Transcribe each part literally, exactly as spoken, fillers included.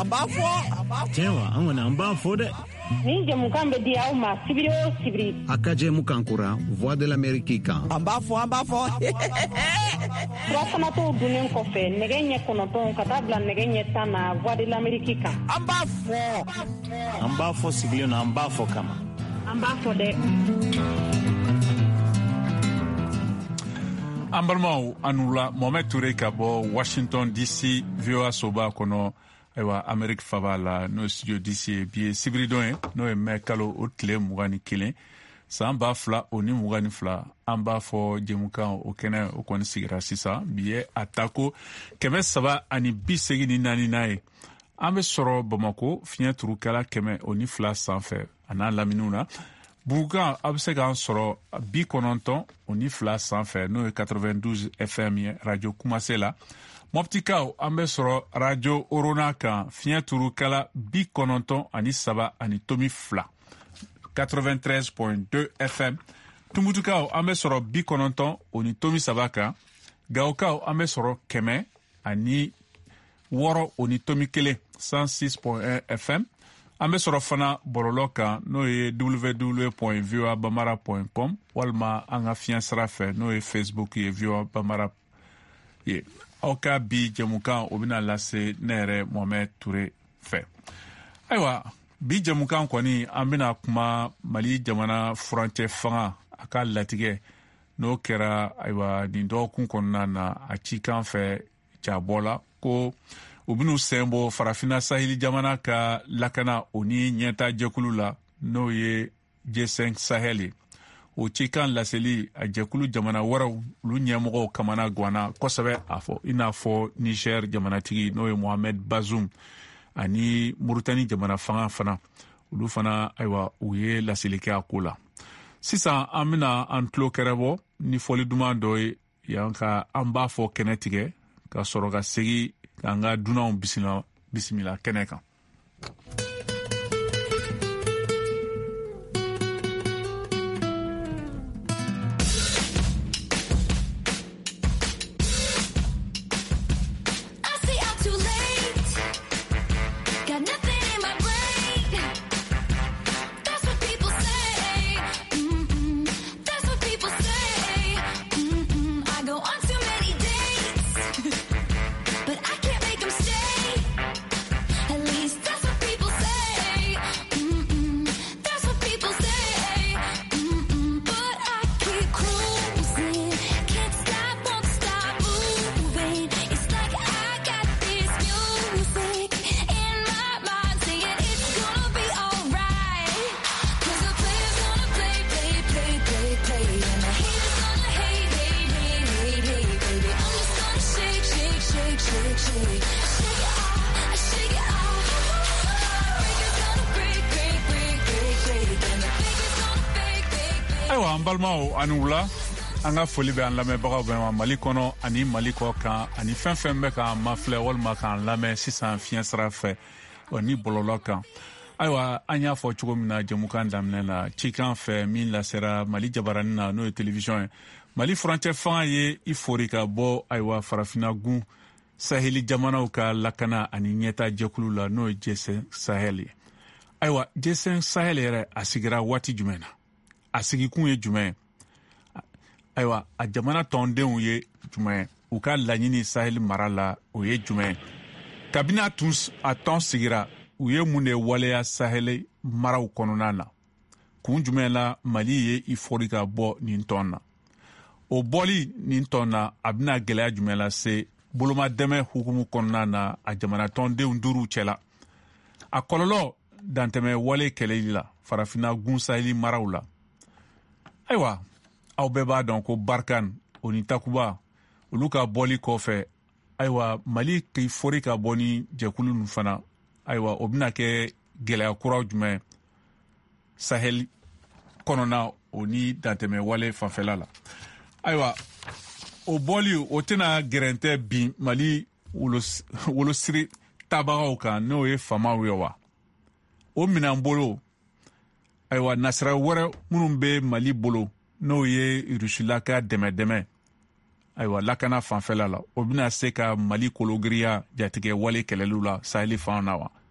b'a fɔ tiɲɛ wa an kɔni an b'a fɔ dɛ ni jamukan bɛ di aw ma sibiri o sibiri a ka jɛmukan kora Voix de l'Amérique kan an b'a fɔ an b'a fɔ furasanatɔw dunnen kɔfɛ nɛgɛ ɲɛ kɔnɔntɔn ka taa bila nɛgɛ ɲɛ tan na Voix de l'Amérique kan an b'a fɔ an b'a fɔ sigilen na an b'a fɔ kama an b'a fɔ dɛ an balimaw an wula Mohamed Touré ka bɔ Washington D C V O A soba kɔnɔ ayiwa Amérique faba la n'o studio D C ye bi ye sibiridon ye n'o ye mai kalo o tile mugan ni kelen san ba fila o ni mugan ni fila an b'a fɔ jɛmukan o kɛnɛ o kɔni sigira sisan bi ye a tako kɛmɛ saba ani bi segin ni naani n'a ye an bɛ sɔrɔ Bamako fiɲɛ turukala kɛmɛ o ni fila sanfɛ a n'a laminiw na Burukan a bɛ se k'an sɔrɔ bi kɔnɔntɔn o ni fila sanfɛ n'o ye quatre-vingt-douze F M ye radio Kumase la Moptikaw an bɛ sɔrɔ radio Orona kan fiɲɛ turukala bi kɔnɔntɔn ani saba ani tomi fila quatre-vingt-treize point deux F M Tumbutukaw an bɛ sɔrɔ bi kɔnɔntɔn o ni tomi saba kan Gawokaw an bɛ sɔrɔ kɛmɛ ani wɔɔrɔ o ni tomi kelen cent six point un F M an bɛ sɔrɔ fana bɔlɔlɔ kan n'o ye w w w point voa bambara point com walima an ka fiɲɛ sira fɛ n'o ye Facebook ye voa bambara ye aw ka bi jɛmukan o bɛna lase ne yɛrɛ Mohamed Touré fɛ ayiwa bi jɛmukan kɔni an bɛna kuma Mali jamana furancɛ fanga a ka latigɛ n'o kɛra ayiwa nin dɔgɔkun kɔnɔna na a cikan fɛ jabɔ la ko u bɛn'u sen bɔ farafina saheli jamana ka lakana o ni ɲɛta jɛkulu la n'o ye G cinq Sahel ye o cikan laseli a jɛkulu jamana wɛrɛw olu ɲɛmɔgɔw kamana guwana kosɛbɛ a fɔ i n'a fɔ Niger jamanatigi n'o ye Mohamed Bazoum ani Mauritanie jamana fanga fana olu fana ayiwa u ye laseli kɛ a ko la sisan an bɛna an tulo kɛrɛbɔ ni fɔli duman dɔ ye yan ka an b'a fɔ kɛnɛ tigɛ ka sɔrɔ ka segin k'an ka dunanw bisimila bisimila kɛnɛ kan ayiwa an balimaw ani wula an ka foli bɛ an lamɛnbagaw bɛɛ ma Mali kɔnɔ ani Mali kɔ kan ani fɛn fɛn bɛ k'an mafilɛ walima k'an lamɛn sisan fiɲɛ sira fɛ o ni bɔlɔlɔ kan ayiwa an y'a fɔ cogo min na jɛmukan daminɛ la cikan fɛ min lasera Mali jabaranin na n'o ye télévision ye Mali furancɛ fanga ye i fori ka bɔ ayiwa farafina gun saheli jamanaw ka lakana ani ɲɛta jɛkulu la n'o ye G cinq Sahel ye ayiwa G cinq Sahel yɛrɛ a sigira waati jumɛn na a sigikun ye jumɛn ye ayiwa a jamana tɔndenw ye jumɛn u ka laɲini Sahel mara la o ye jumɛn kabini a tun a tɔn sigira u ye mun de waleya Sahel maraw kɔnɔna na kun jumɛn la Mali ye i fori ka bɔ nin tɔn na o bɔli nin tɔn na a bɛna gɛlɛya jumɛn lase bolomadɛmɛ hukumu kɔnɔna na a jamana tɔndenw duuru cɛla a kɔlɔlɔ dantɛmɛ wale kɛlɛli la farafina gun Sahel maraw la ayiwa aw bɛɛ b'a dɔn ko Barkan o ni Takuba olu ka bɔli kɔfɛ ayiwa Mali k'i fori ka bɔ ni jɛkulu ninnu fana ayiwa o bɛna kɛ gɛlɛya kuraw jumɛn Sahel kɔnɔna o ni dantɛmɛ wale fanfɛla la ayiwa o bɔli o tɛna gɛrɛntɛ bin Mali wolosiri tabagaw kan n'o ye famaw ye wa o minan bolo ayiwa nasira wɛrɛ minnu bɛ Mali bolo n'o ye Rusilaka dɛmɛ-dɛmɛ ayiwa lakana fanfɛla la o bɛna se ka Mali kologiriya jatigɛ wale kɛlɛliw la Sahel fan na wa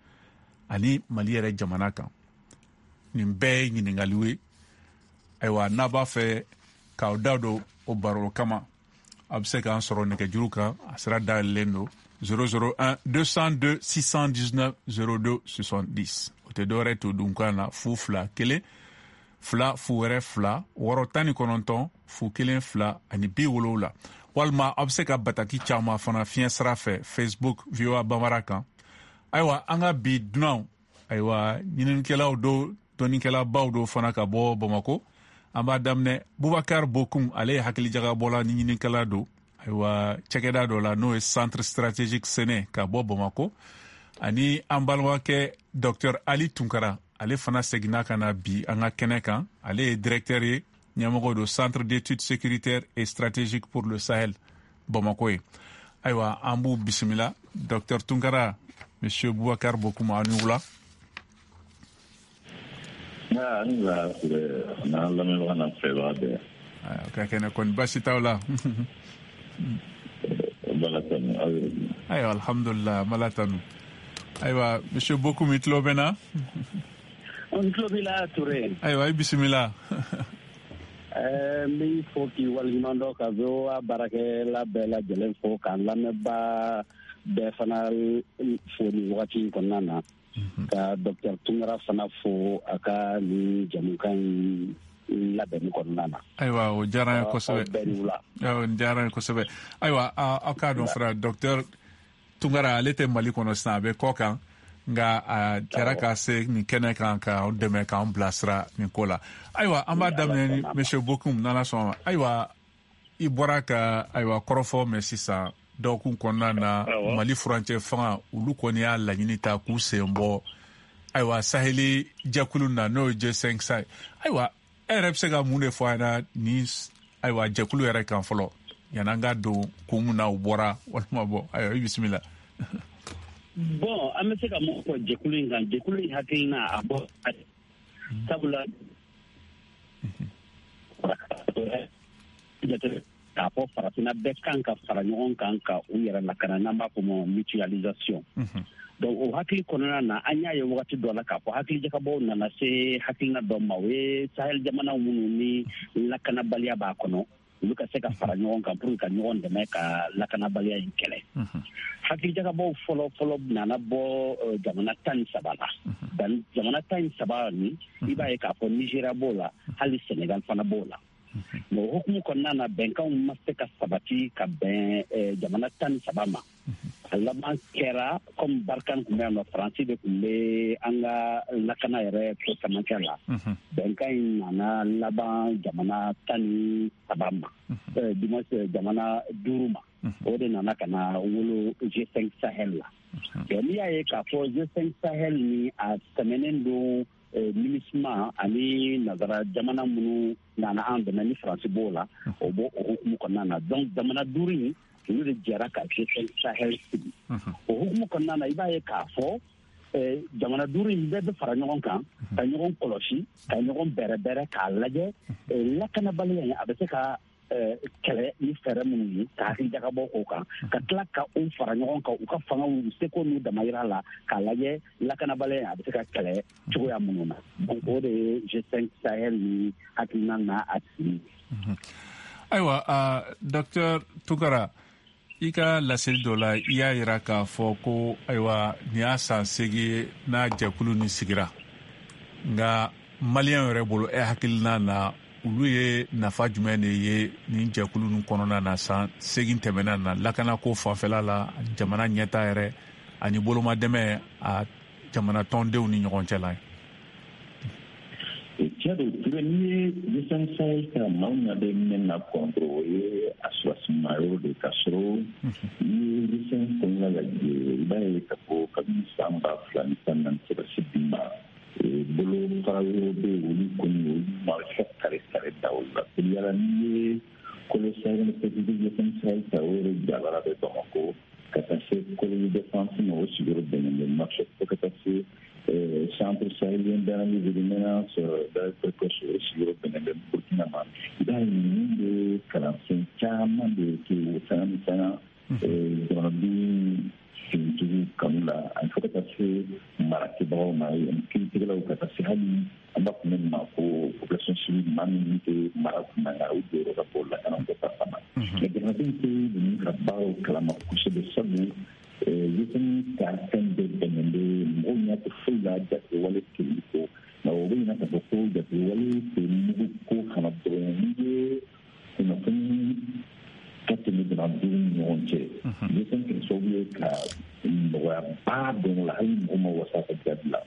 ani Mali yɛrɛ jamana kan. Nin bɛɛ ye ɲininkaliw ye. Ayiwa n'a b'a fɛ k'aw da don o baro kama a bɛ se k'an sɔrɔ nɛgɛjuru kan a sira dayɛlɛlen don zéro zéro un deux cent deux six cent dix-neuf zéro deux soixante-dix. O tɛ dɔwɛrɛ to dunkan na fu fila kelen fila fu wɛrɛ fila wɔɔrɔ tan ni kɔnɔntɔn fu kelen fila ani bi wolonwula walima a bɛ se ka bataki caman fana fiɲɛ sira fɛ Facebook V O A Bambara kan. Ayiwa an ka bi dunanw ayiwa ɲininikɛlaw do dɔnnikɛlabaw do fana ka bɔ Bamako. An b'a daminɛ Bubakar Bokum ale ye hakilijagabɔla ni ɲininikɛla do ayiwa cɛkɛda dɔ la n'o ye Centre Stratégique Sene ka bɔ Bamako ani an balimakɛ Docteur Ali Tunkara ale fana seginna ka na bi an ka kɛnɛ kan ale ye directeur ye ɲɛmɔgɔ do Centre d'études sécuritaires et stratégiques pour le Sahel Bamako ye. Ayiwa an b'u bisimila Docteur Tunkara Monsieur Bubakar Bokum a ni wula. Ah, ni la na la me van a feba de. Ah, ka kene kon basita wala. Balatan. Ayo alhamdulillah malatan. Aywa Monsieur Bokum itlo bena. On tlo bila Touré. Aywa bismillah. Eh mi foki walinondo ka zo barake la bela jelen fo kan la me ba be fanal fo ni wati konana. Ka Docteur Tunkara fana fo aka ni jamukan labɛnni kɔnɔna na. Ayiwa o diyara n ye kosɛbɛ. O diyara n ye kosɛbɛ. Ayiwa aw k'a dɔn fara Docteur Tunkara ale tɛ Mali kɔnɔ sisan a bɛ kɔ kan nka a kɛra ka se nin kɛnɛ kan k'aw dɛmɛ k'an bilasira nin ko la. Ayiwa an b'a daminɛ ni Monsieur Bokum n'Ala sɔnna. Ayiwa i bɔra ka ayiwa kɔrɔfɔ mɛn sisan dɔgɔkun kɔnɔna na Mali furancɛ fanga olu kɔni y'a laɲini ta k'u sen bɔ ayiwa Saheli jɛkulu na n'o ye G cinq Sahel. Ayiwa e yɛrɛ bɛ se ka mun de fɔ an na ni ayiwa jɛkulu yɛrɛ kan fɔlɔ yan'an ka don kun mun na u bɔra walima bɔ ayiwa i bisimila. Bon an bɛ se ka mun fɔ jɛkulu in kan jɛkulu in hakilina a bɔ sabula k'a fɔ farafinna bɛɛ kan ka fara ɲɔgɔn kan ka u yɛrɛ lakana n'an b'a fɔ ma mutualisation. Donc o hakili kɔnɔna na an y'a ye wagati dɔ la k'a fɔ hakilijagabɔw nana se hakilina dɔ ma o ye Sahel jamanaw minnu ni lakanabaliya b'a kɔnɔ olu ka se ka fara ɲɔgɔn kan pour que ka ɲɔgɔn dɛmɛ ka lakanabaliya in kɛlɛ. Hakilijagabɔw fɔlɔ fɔlɔ nana bɔ jamana tan ni saba la. Jamana tan ni saba ni i b'a ye k'a fɔ Nigeria b'o la hali Senegal fana b'o la. Mais o hukumu kɔnɔna na bɛnkanw ma se ka sabati ka bɛn jamana tan ni saba ma. A laban kɛra comme Barkan tun bɛ yan nɔ Faransi de tun bɛ an ka lakana yɛrɛ ko camancɛ la. Bɛnkan in nana laban jamana tan ni saba ma. Dimanche jamana duuru ma. O de nana ka na wolo G cinq Sahel la. N'i y'a ye k'a fɔ G cinq Sahel ni a tɛmɛnen don MINUSMA ani nazara jamana minnu nana an dɛmɛ ni Faransi b'o la o b'o hukumu kɔnɔna na. Donc jamana duuru in olu de jɛra ka G cinq Sahel sigi. O hukumu kɔnɔna na i b'a ye k'a fɔ jamana duuru in bɛɛ bɛ fara ɲɔgɔn kan ka ɲɔgɔn kɔlɔsi ka ɲɔgɔn bɛrɛbɛrɛ k'a lajɛ lakanabaliya in a bɛ se ka kɛlɛ ni fɛɛrɛ minnu ye ka hakilijagabɔ k'o kan ka tila ka u fara ɲɔgɔn kan u ka fangaw u seko n'u damayira la k'a lajɛ lakanabaliya in a bɛ se ka kɛlɛ cogoya minnu na. Donc o de ye G cinq Sahel ni hakilina na a sigi. Ayiwa Docteur Tunkara i ka laseli dɔ la i y'a jira k'a fɔ ko ayiwa nin y'a san seegin n'a jɛkulu ni sigira nka maliyɛnw yɛrɛ bolo e hakilina na olu ye nafa jumɛn de ye nin jɛkulu nin kɔnɔna na san seegin tɛmɛna na lakanako fanfɛla la jamana ɲɛta yɛrɛ ani bolomadɛmɛ a jamana tɔndenw ni ɲɔgɔn cɛ la. Tiɲɛ don Ture n'i ye G cinq Sahel ka maaw na bɛ min na kɔntrɔ o ye a sɔrɔsima yɔrɔ de ka sɔrɔ ni ye G cinq kɔnɔna lajɛ i b'a ye k'a fɔ kabini san ba fila ni tan naani sɔrɔsi bi ma bolo fara yɔrɔ bɛ yen olu kɔni olu ma se kare kare da o la yala n'i ye kolo Sahel ni pɛtidi G cinq Sahel ta o yɛrɛ jabara bɛ Bamako ka taa se kolo défense ma o sigiyɔrɔ bɛnnen bɛ Nouakchott fo ka taa se centre sahélien d'analyse de menace da précoce o sigiyɔrɔ bɛnnen bɛ Burkina ma i b'a ye ninnu bɛ kalansen caman de kɛ o fɛn fɛn jamanaden finitigiw kanu la ani fo ka taa se marakɛbagaw mami ke mara kuma ga u do ka pola kana ko papa e de na tin ke ni ka bao klama ku se de sabu e yitin ka tan de de de mo nya to fulla da wale ke ko na o na ka ko da wale ke ni ko kana do ni ina tin ka tin de na du ni onche yitin ke so bi ka wa ba do la ai mo wa sa ka da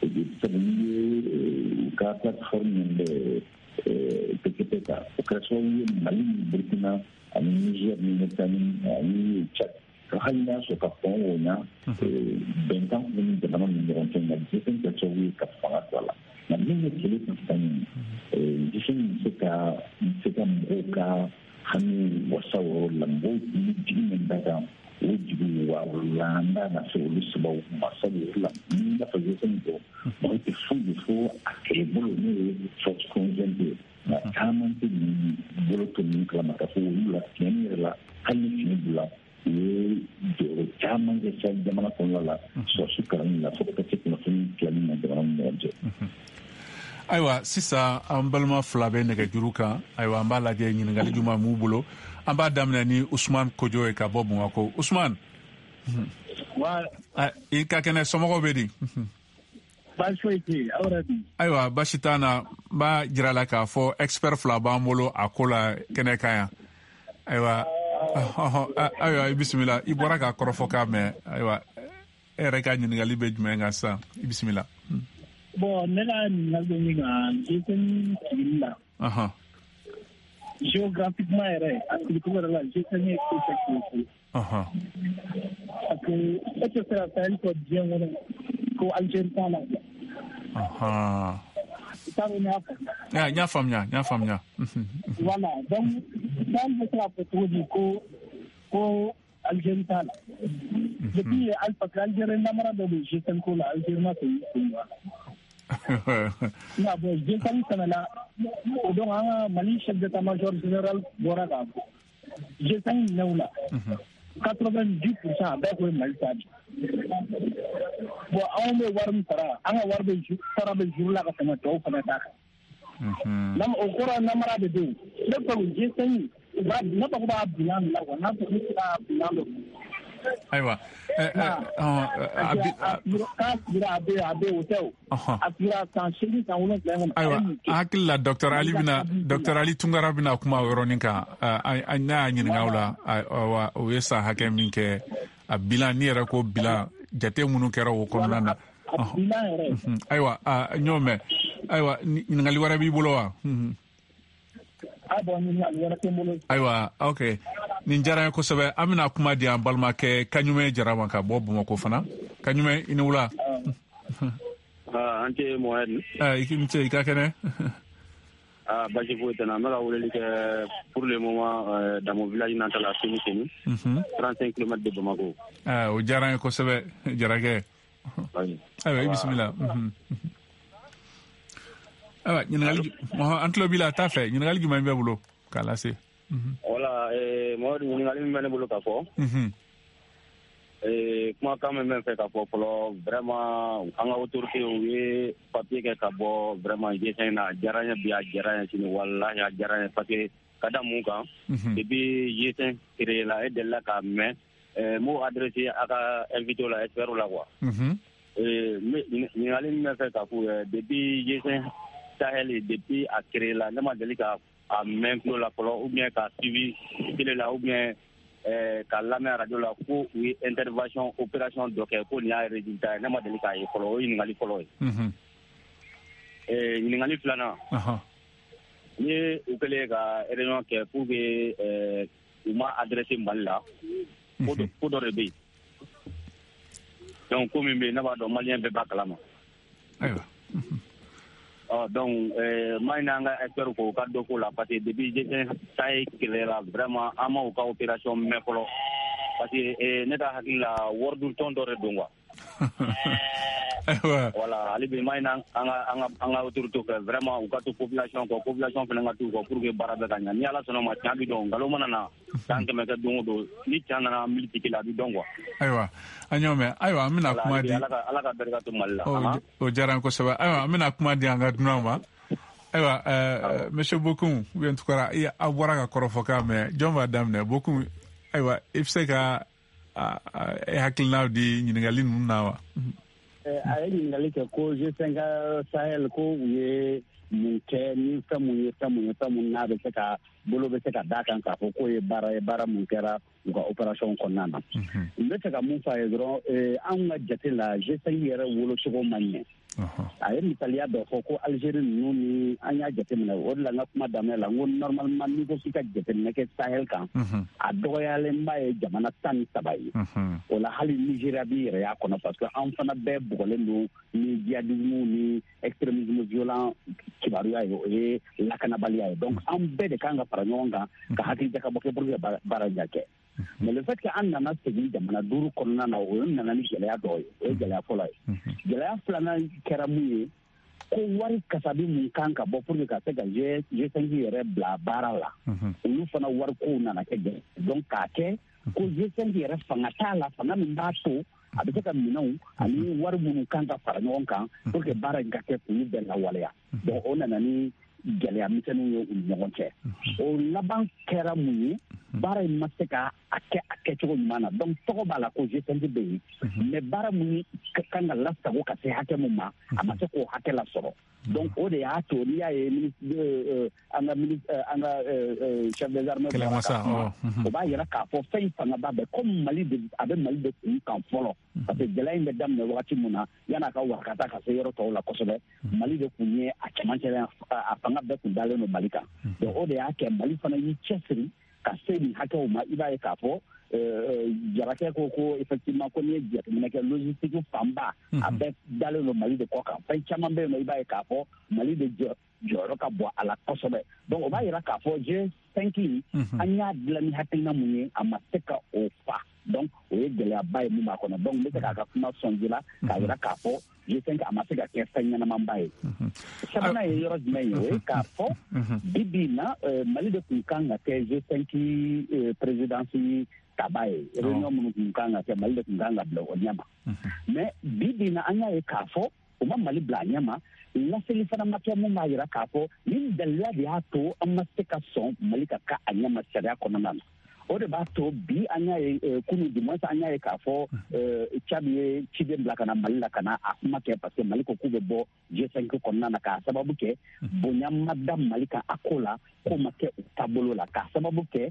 ka platform de Pequeteca, Ucrania, Mali, Burkina, Niger, Mauritanie, Ani, Tchad. Kahina so kapon na bentang ni de manon ni ron na disen que so wi ka fara wala. Na mini kile tani disen se ka se ka mboka hani wasawo lambo ni dinen daga ujibu wa landa na so lusba masabu la na fa disen do ba te fu de fu akebolo ni so konzente na taman ti ni bolo to ni kala ka fu la keni la hani ni bula ye do taman de sa jamana ko la so sukaran la so ka ti no fin klani na de ram moje aiwa sisa an balma fila bɛ nɛgɛ juru kan aiwa an b'a lajɛ ɲininkali juma m'u bolo an b'a daminɛ ni Usman Kojo ye ka bɔ Bamakɔ Usman i ka kɛnɛ somɔgɔw bɛ di aiwa basi t'an na n b'a jira la k'a fɔ expert fila b'an bolo a ko la kɛnɛ kan yan aiwa aiwa i bisimila i bɔra k'a kɔrɔfɔ k'a mɛn aiwa e yɛrɛ ka ɲininkali bɛ jumɛn kan sisan i bisimila. Bon, ne la ɲininkali bɛ min kan G T N la. Géographiquement yɛrɛ a sigicogo yɛrɛ la G T N ye ko kɛ k'o fo. Parce que e tɛ se ka fɛn fɔ diɲɛ kɔnɔ ko Algérie t'a la. I t'a dɔn n y'a faamuya. N y'a faamuya n y'a faamuya. Voilà donc n'an bɛ se ka fɔ cogo di ko ko Algérie t'a la. Depuis parce que Algérie namara dɔ bɛ G T N ko la Algérie ma sɔn i ko. Na bon G T N fana la o donc an ka Mali chef d'état-major général bɔra k'a fɔ G T N ɲɛw la quatre-vingt-dix pour cent a bɛɛ ko ye Mali ta de bon anw bɛ wari min sara an ka wari bɛ sara bɛ juru la ka tɛmɛ tɔw fana ta kan o kɔrɔ namara de don ne fɛ G T N ne tɔgɔ b'a bilan la wa n'a fɔ ne tɛ ka bilan dɔ aiwa aiwa hakili la Dr Ali bina Dr Ali Tunkara bina kuma o yɔrɔnin kan an y'a ɲininka o la o ye san hakɛ min kɛ a bilan ni yɛrɛ ko bilan jate minnu kɛra o kɔnɔna na aiwa n y'o mɛn aiwa ɲininkali wɛrɛ b'i bolo wa aiwa ok nin diyara n ye kosɛbɛ an bɛna kuma di an balimakɛ Kaɲume Jara ma ka bɔ Bamakɔ fana Kaɲume i ni wula an tɛ Mohamed i ni ce i ka kɛnɛ basi foyi tɛ n na n bɛ ka weleli kɛ pour le moment dans mon village natal à Senu Senu trente-cinq kilomètres de Bamako o diyara n ye kosɛbɛ Jarakɛ ayiwa i bisimila ayiwa ɲininkali an tulo b'i la t'a fɛ ɲininkali jumɛn bɛ bolo k'a lase wala Mohamed ɲininkali min bɛ ne bolo ka fɔ kumakan min bɛ n fɛ ka fɔ fɔlɔ vraiment an ka autorité u ye papier kɛ ka bɔ vraiment G T N na a diyara n ye bi a diyara n ye sini walahi a diyara n ye parce que ka da mun kan depuis G T N créé la e delila k'a mɛn m'o adressé a ka invité la expert la quoi ɲininkali min bɛ n fɛ ka fɔ ye depuis G T N Sahel depuis a créé la ne ma deli ka a mɛn tulo la fɔlɔ ou bien ka suivi télé la ou bien ka lamɛn radio la ko u ye intervention opération dɔ kɛ ko nin y'a résultat ye ne ma deli k'a ye fɔlɔ o ye ɲininkali fɔlɔ ye ɲininkali filanan ni ye u kɛlen ka réunion kɛ pour que u ma adressé Mali la ko dɔ de bɛ yen donc ko min bɛ yen ne b'a dɔn maliyɛn bɛɛ b'a kalama donc maa ɲini an ka expert ko ka dɔ k'o la parce que depuis G T N ta ye kɛlɛla vraiment an ma u ka opération mɛn fɔlɔ parce que ne ka hakili la wari dun tɔn dɔ de don quoi voilà hali bi maa ɲini an ka an ka autorité fɛ vraiment u ka to population kɔ population fana ka t'u kɔ pour que baara bɛ ka ɲa ni ala sɔnna ma tiɲɛ bɛ dɔn nkalon mana na san kɛmɛ kɛ don o don ni tiɲɛ nana militi kelen a bɛ dɔn quoi ayiwa an y'o mɛn ayiwa an bɛna kuma di ala ka barika to Mali la o diyara n kosɛbɛ ayiwa an bɛna kuma di an ka dunan ma Aywa, euh, monsieur Bokoum, bien tout cas, il y a à voir à Korofoka, mais John va d'amener beaucoup. Aywa, if c'est qu'à hakilna di nyingali nunawa. Eh, ayi nyingali ke ko je senga Sahel ko uye munke ni famu ye famu ye famu na be seka bolo be seka dakan ka ko ko ye bara ye bara mun kera ga operation konnana. Mbe seka mun fa ye dro eh an ga jate la je sengi yere wolo sogo manye. Aye mitalia do ko Algérie nu ni anya jate mina o la nga kuma damela ngon normalement ni ko sika jate ne ke Sahel kan a doyale mbaye jamana tan sabai o la hali Nigeria bi re ya kono parce que en fana be bugole no ni djihadisme ni extrémisme violent kibaru ya yo e la kanabali ya donc en be de kanga paranonga ka hakili ka boke burge bara jake. Mais le fait que an nana segi jamana duru konna na o nana ni gɛlɛya dɔ ye o ye gɛlɛya fɔlɔ ye gɛlɛya filanan kɛra mun ye ko wari kasabi mun kan ka bɔ pour que ka se ka G cinq yɛrɛ bila baara la olu fana wari kow nana kɛ gɛlɛya donc k'a kɛ ko G cinq yɛrɛ fanga t'a la fanga min b'a to a bɛ se ka minɛnw ani wari minnu kan ka fara ɲɔgɔn kan pour que baara in ka kɛ k'olu bɛɛ lawaleya donc o nana ni gɛlɛya misɛnninw ye u ni ɲɔgɔn cɛ o laban kɛra mun ye baara in ma se ka a kɛ a kɛcogo ɲuman na donc tɔgɔ b'a la ko G cinq bɛ yen mais baara mun kan ka lasago ka se hakɛ mun ma a ma se k'o hakɛ lasɔrɔ donc o de y'a to n'i y'a ye ministre an ka ministre an ka chef des armées bɔra ka kuma o b'a yira k'a fɔ fɛn in fangaba bɛ comme Mali de a bɛ Mali de kun kan fɔlɔ parce que gɛlɛya in bɛ daminɛ wagati mun na yan'a ka wakata ka se yɔrɔ tɔw la kosɛbɛ Mali de kun ye a cɛmancɛ a fanga bɛɛ kun dalen don Mali kan donc o de y'a kɛ Mali fana y'i cɛsiri ka se nin hakɛw ma i b'a ye k'a fɔ jarakɛ ko ko effectivement ko n'i ye jateminɛ kɛ logistique fanba a bɛɛ dalen don Mali de kɔ kan fɛn caman bɛ yen nɔ i b'a ye k'a fɔ Mali de jɔ jɔyɔrɔ ka bon a la kosɛbɛ donc o b'a yira k'a fɔ G cinq an y'a dilan ni hakilina mun ye a ma se ka o fa donc o ye gɛlɛyaba ye mun b'a kɔnɔ donc n bɛ se k'a ka kuma sɔnji la k'a yira k'a fɔ G cinq a ma se ka kɛ fɛn ɲɛnamanba ye sabanan ye yɔrɔ jumɛn ye o ye k'a fɔ bi bi in na Mali de tun kan ka kɛ G cinq présidence taba ye réunion minnu tun kan ka kɛ Mali de tun kan ka bila o ɲɛma mais bi bi in na an y'a ye k'a fɔ o ma Mali bila a ɲɛma laseli fana ma kɛ mun b'a yira k'a fɔ ni daliya de y'a to an ma se ka sɔn Mali ka k'a ɲɛma sariya kɔnɔna na o de b'a to bi an y'a ye kunu du moins an y'a ye k'a fɔ Tchad ye ciden bila ka na Mali la ka na a kuma kɛ parce que Mali ko k'u bɛ bɔ G cinq kɔnɔna na k'a sababu kɛ bonya ma da Mali kan a ko la k'o ma kɛ u taabolo la k'a sababu kɛ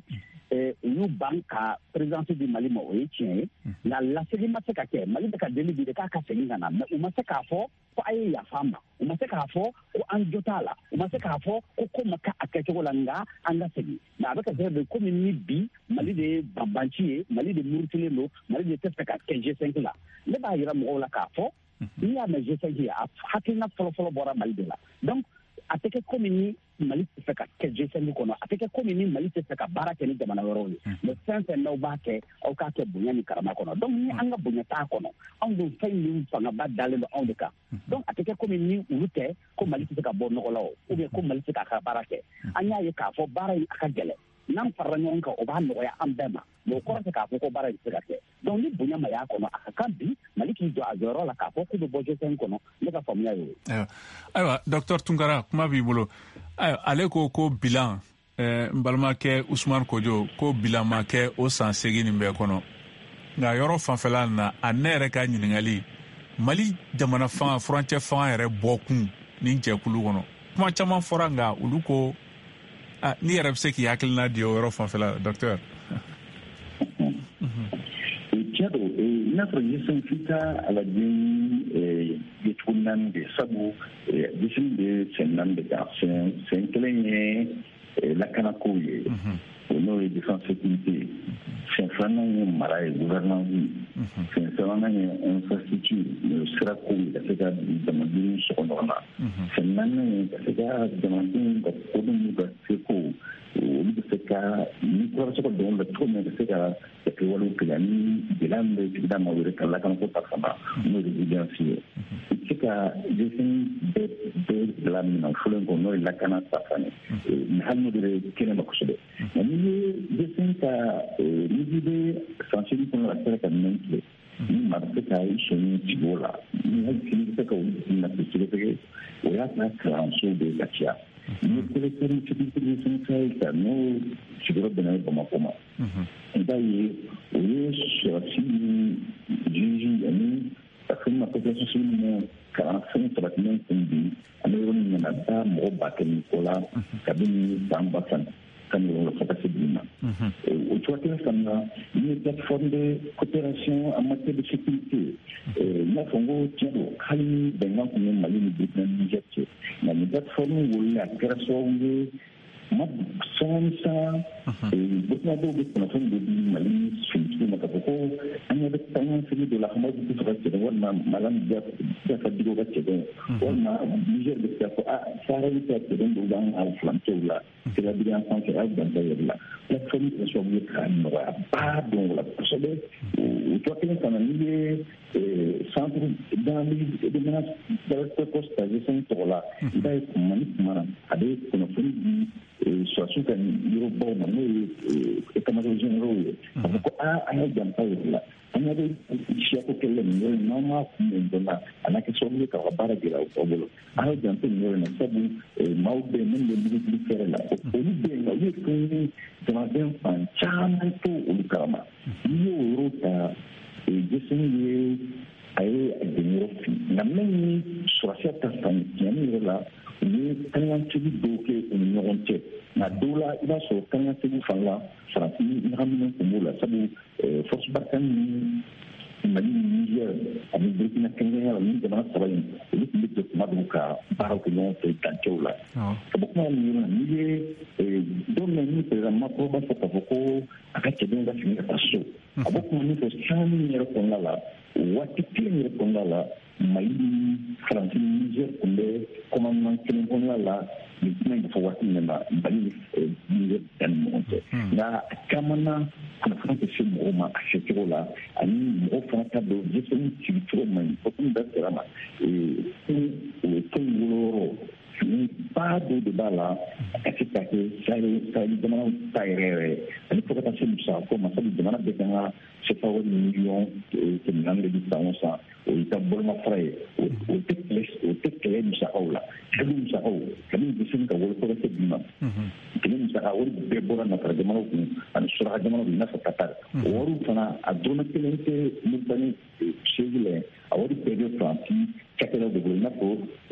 u y'u ban ka présidence di Mali ma o ye tiɲɛ ye nka laseli ma se ka kɛ Mali bɛ ka deli bi de k'a ka segin ka na mais u ma se k'a fɔ ko a ye yafa ma u ma se k'a fɔ ko an jo t'a la u ma se k'a fɔ ko ko ma kɛ a kɛcogo la nka an ka segin mais a bɛ ka kɛ de komi ni bi Mali de ye banbanci ye Mali de murutilen don Mali de tɛ fɛ ka kɛ G cinq la ne b'a yira mɔgɔw la k'a fɔ n'i y'a mɛn G cinq ye a hakilina fɔlɔfɔlɔ bɔra Mali de la donc a tɛ kɛ komi ni Mali tɛ fɛ ka kɛ G cinq kɔnɔ a tɛ kɛ komi ni Mali tɛ fɛ ka baara kɛ ni jamana wɛrɛw ye mais fɛn fɛn n'aw b'a kɛ aw k'a kɛ bonya ni karama kɔnɔ donc ni an ka bonya t'a kɔnɔ anw dun fɛn min fangaba dalen don anw de kan donc a tɛ kɛ komi ni olu tɛ ko Mali tɛ se ka bɔ nɔgɔ la o ou bien ko Mali tɛ k'a ka baara kɛ an y'a ye k'a fɔ baara in a ka gɛlɛn n'an farala ɲɔgɔn kan o b'a nɔgɔya an bɛɛ ma mais o kɔrɔ tɛ k'a fɔ ko baara in tɛ se ka kɛ donc ni bonya ma y'a kɔnɔ a ka kan bi Mali k'i jɔ a jɔyɔrɔ la k'a fɔ k'u bɛ bɔ G cinq kɔnɔ ne ka faamuya y'o ye. Ayiwa docteur Tunkara kuma b'i bolo ale ko ko bilan n balimakɛ Usumani Kojo ko bilan ma kɛ o san segin nin bɛɛ kɔnɔ nka yɔrɔ fanfɛla na a ne yɛrɛ ka ɲininkali Mali jamana fanga furancɛ fanga yɛrɛ bɔkun nin jɛkulu kɔnɔ kuma caman fɔra nka olu ko ni yɛrɛ bɛ se k'i hakilina di o yɔrɔ fanfɛla docteur. Tiɲɛ don i n'a fɔ G cinq fita alajini ye cogo naani de sabu G cinq bɛ sen naani de kan sen kelen ye lakanako ye n'o ye défense sécurité sen filanan ye mara ye gouvernance sen sabanan ye infrastructure sira ko ye ka se ka jamanadenw sɔgɔ ɲɔgɔn na sen naaninan ye ka se ka jamanadenw ka kodɔn n'u ka seko olu bɛ se ka ni kɔrɔsɔ ka dɔn la cogo min ka se ka kɛwalew kɛ ni gɛlɛya min bɛ sigida ma wɛrɛ ka lakanako ta fana n'o ye résilience ye i bɛ se ka G cinq bɛɛ bila minɛn fɔlɔ in kɔ n'o ye lakana ta fana mɛ hali n'o de bɛ kɛnɛ ma kosɛbɛ nka n'i ye G cinq ka n'i bɛ sansiri kɔnɔ a sera ka minɛn tigɛ ni maa bɛ se ka i sɔnni sigi o la ni hali sini bɛ se ka olu na sɛgɛsɛgɛ o y'a ka kalanso bɛ ka caya ni préféré sécurité sociale ka no siguro bena Bamako ma ida yi o ye surasi juge ani akuma population civile ka fɛn traitement kun bi ani yɔrɔ min na da mɔgɔ ba kɛmɛ ko la kabini san ba tan kan yɔrɔ fo ka se bi ma o cogo kelen fana na ni ye plateforme de coopération en matière de sécurité n y'a fɔ n ko tiɲɛ don hali bɛnkan kun ye Mali ni Burkina ni Niger cɛ nka ni plateforme wolola a kɛra sababu ye ma sɔngɔn san Burkina dɔw bɛ kunnafoni dɔ di Mali finitigiw ma k'a fɔ ko an ɲɛ bɛ taaɲɛ sigi dɔ la Hamadu bɛ fɛ ka cɛdɔn walima Malam Diafa Digo ka cɛdɔn walima Niger bɛ se ka fɔ a Sahara bɛ se ka cɛdɔn dɔw b'an ka furancɛw la c'est-à-dire en tant que aw danta yɛrɛ la plateforme kɛ sababu ye k'a nɔgɔya baa dɔn o la kosɛbɛ o cogo kelen fana n'i ye centre d'analyse et de menace précoce ta gestion tɔgɔ la i b'a ye kuma ni kuma na a bɛ kunnafoni di surasiw ka yɔrɔbaw ma n'o ye états-majors généraux ye a fɔ ko aa an ka janfa yɛrɛ la an ɲɛ bɛ siyako kɛlɛ nin yɔrɔ in n'an m'a kunbɛn joona a n'a kɛ sababu ye k'aw ka baara gɛlɛya aw bolo an ka janfa nin yɔrɔ in na sabu maaw bɛ yen minnu bɛ mugutigi fɛrɛ la olu bɛ yen nɔ olu ye fɛn ye jamanaden fan caman to olu kalama n'i y'o yɔrɔ ta gestion ye a ye a denyɔrɔ fin nka min ni surasiya ta fan tiɲɛni yɛrɛ la u ye kaɲansegi dɔw kɛ u ni ɲɔgɔn cɛ nka dɔw la i b'a sɔrɔ kaɲansegi fan la faransi ɲagaminen tun b'o la sabu force barkhane ni Mali ni Niger ani Burkina kɛrɛnkɛrɛnya la ni jamana saba in olu tun bɛ jɛ kuma dɔw ka baaraw kɛ ɲɔgɔn fɛ dancɛw la ka bɔ kuma min na n'i ye don min ni président Macron b'a fɔ k'a fɔ ko a ka cɛdenw ka segin ka taa so a bɔ kuma min fɔ san min yɛrɛ kɔnɔna la waati kelen yɛrɛ kɔnɔna la Mali ni Faransi ni Niger tun bɛ commandement kelen kɔnɔna la nin kuma in fɔ waati min na Mali ni Niger da ni ɲɔgɔn cɛ nka a caman na kunnafoni tɛ se mɔgɔw ma a kɛcogo la ani mɔgɔw fana ta don gestion sigi cogo man ɲi fɔ bɛɛ sera ma ko in wolo yɔrɔ fini ba dɔw de b'a la a ka se ka kɛ saheli jamanaw ta yɛrɛ yɛrɛ ani fo ka taa se musako ma sabu jamana bɛɛ kan ka sefa wari miliyɔn kɛmɛ naani de di san o san o y'i ka bolomafara ye o tɛ kɛlɛ o tɛ kɛlɛ musakaw la kɛlɛ musakaw kabini gestion ka wolo fo ka se bi ma kɛlɛ musaka wari bɛɛ bɔra nasara jamanaw kun ani suraka jamanaw i n'a fɔ Qatar o wariw fana a dɔrɔmɛ kelen tɛ Mauritanie segi la a wari bɛɛ bɛ Faransi cakɛdaw de bolo i n'a fɔ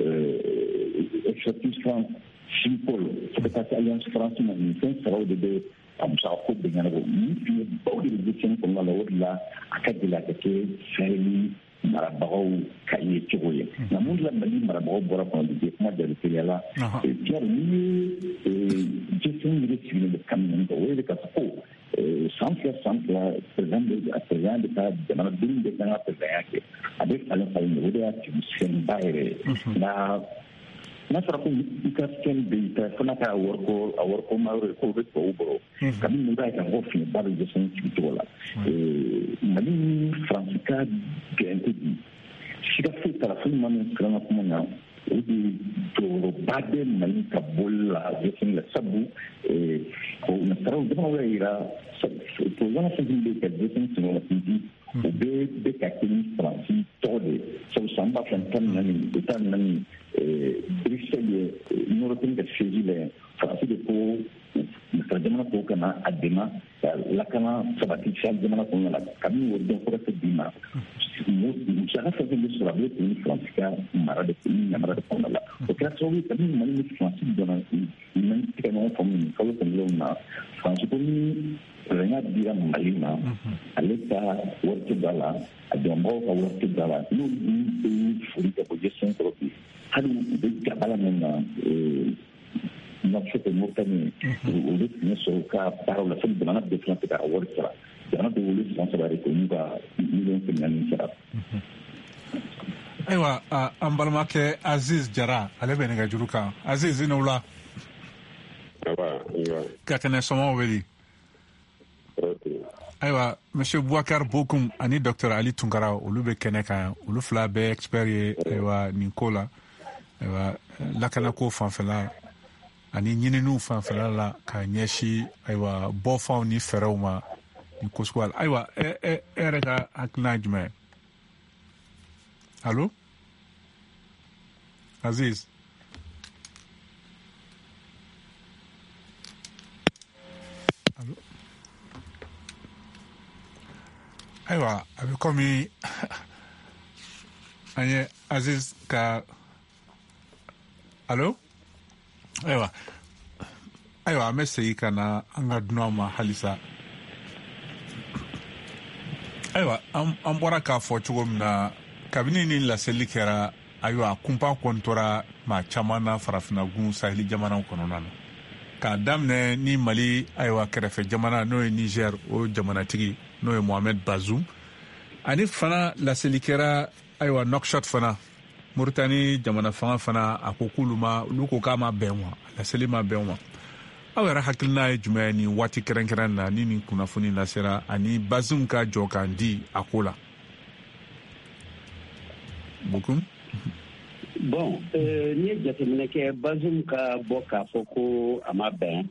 expertise France Simpol fo ka taa se alliance France ma nin fɛn sabaw de bɛ a musakako bɛɛ ɲɛnabɔ nin tun ye baw de bɛ gestion kɔnɔna la o de la a ka gɛlɛ a ka kɛ saheli marabagaw ka ye cogo ye nka mun de la Mali marabagaw bɔra kɔnɔ de kuma jaabi teliya la Pierre n'i ye gestion yɛrɛ sigilen bɛ kan min kan o ye de ka fɔ ko san fila san fila président bɛ président bɛ taa jamanadenw bɛ kan ka présidenya kɛ a bɛ falen falen o de y'a tigi sɛnba yɛrɛ nka n'a fɔra ko i ka fɛn bɛ yen ka fana ka wariko a wariko ma yɔrɔ ye k'o bɛ tubabu bolo kabini mun b'a ye ka fɔ fiɲɛ ba bɛ gestion sigi cogo la Mali ni Faransi ka gɛrɛnte bi siga foyi t'a la fo ɲuman min siran ka kuma na o de jɔyɔrɔba bɛ Mali ka boli la gestion la sabu nasaraw jamanaw y'a yira président fɛn fɛn bɛ yen ka gestion sɛgɛn waati o bɛ bɛ ka kɛ ni Faransi tɔgɔ de sabu san ba fila tan ni naani o tan ni naani Bruxelles ye Union européenne ka siège la Faransi de ko nasara jamana tɔw kana a dɛmɛ ka lakana sabati sahel jamana kɔnɔna la kabini o don fo ka se bi ma musaka fɛn fɛn bɛ sɔrɔ a bɛ kɛ ni Faransi ka mara de ni ɲamara de kɔnɔna la o kɛra sababu ye kabini Mali ni Faransi donna ɲuman tigɛ ɲɔgɔn faamu nin kalo tɛmɛnlenw na Faransi ko ni président dira Mali ma ale ka wari tɛ don a la a dɛmɛbagaw ka wari tɛ don a la n'u bɛ foli ka bɔ gestion kɔrɔ bi hali u bɛ gabala min na nafɛ Mauritanie u bɛ fiɲɛ sɔrɔ ka baaraw la sabu jamana bɛɛ fana tɛ ka wari sara jamana bɛ wolo san saba de ko n'u ka miliyɔn kɛmɛ naani sara. Ayiwa an balimakɛ Aziz Jara ale bɛ nɛgɛjuru kan Aziz i n'o la ka kɛnɛ sɔmɔw bɛ di ayiwa monsieur Boubacar Bokoum ani docteur Ali Tunkara olu bɛ kɛnɛ kan olu fila bɛɛ expert ye ayiwa nin ko la ayiwa lakanako fanfɛla ani ɲininiw fanfɛla la ka ɲɛsi ayiwa bɔfɛnw ni fɛɛrɛw ma nin ko sugu la ayiwa e e yɛrɛ ka hakilina jumɛn allo Aziz Ayiwa, a bɛ komi an ye Aziz ka allo ayiwa ayiwa an bɛ segin ka na an ka dunanw ma halisa. Ayiwa an bɔra k'a fɔ cogo min na kabini ni laseli kɛra ayiwa kunpan kɔni tora maa caman na farafinnagun saheli jamanaw kɔnɔna na k'a daminɛ ni Mali ayiwa kɛrɛfɛ jamana n'o ye Niger o jamanatigi n'o ye Mohamed Bazoum ani fana laseli kɛra ayiwa Nouakchott fana Mauritanie jamana fanga fana a ko k'olu ma olu ko k'a ma bɛn wa laseli ma bɛn wa aw yɛrɛ hakilina ye jumɛn ye nin waati kɛrɛnkɛrɛn na ni nin kunnafoni lasera ani Bazoum ka jɔ k'an di a ko la. Bokum bon ni ye jateminɛ kɛ Bazoum ka bɔ k'a fɔ ko a ma bɛn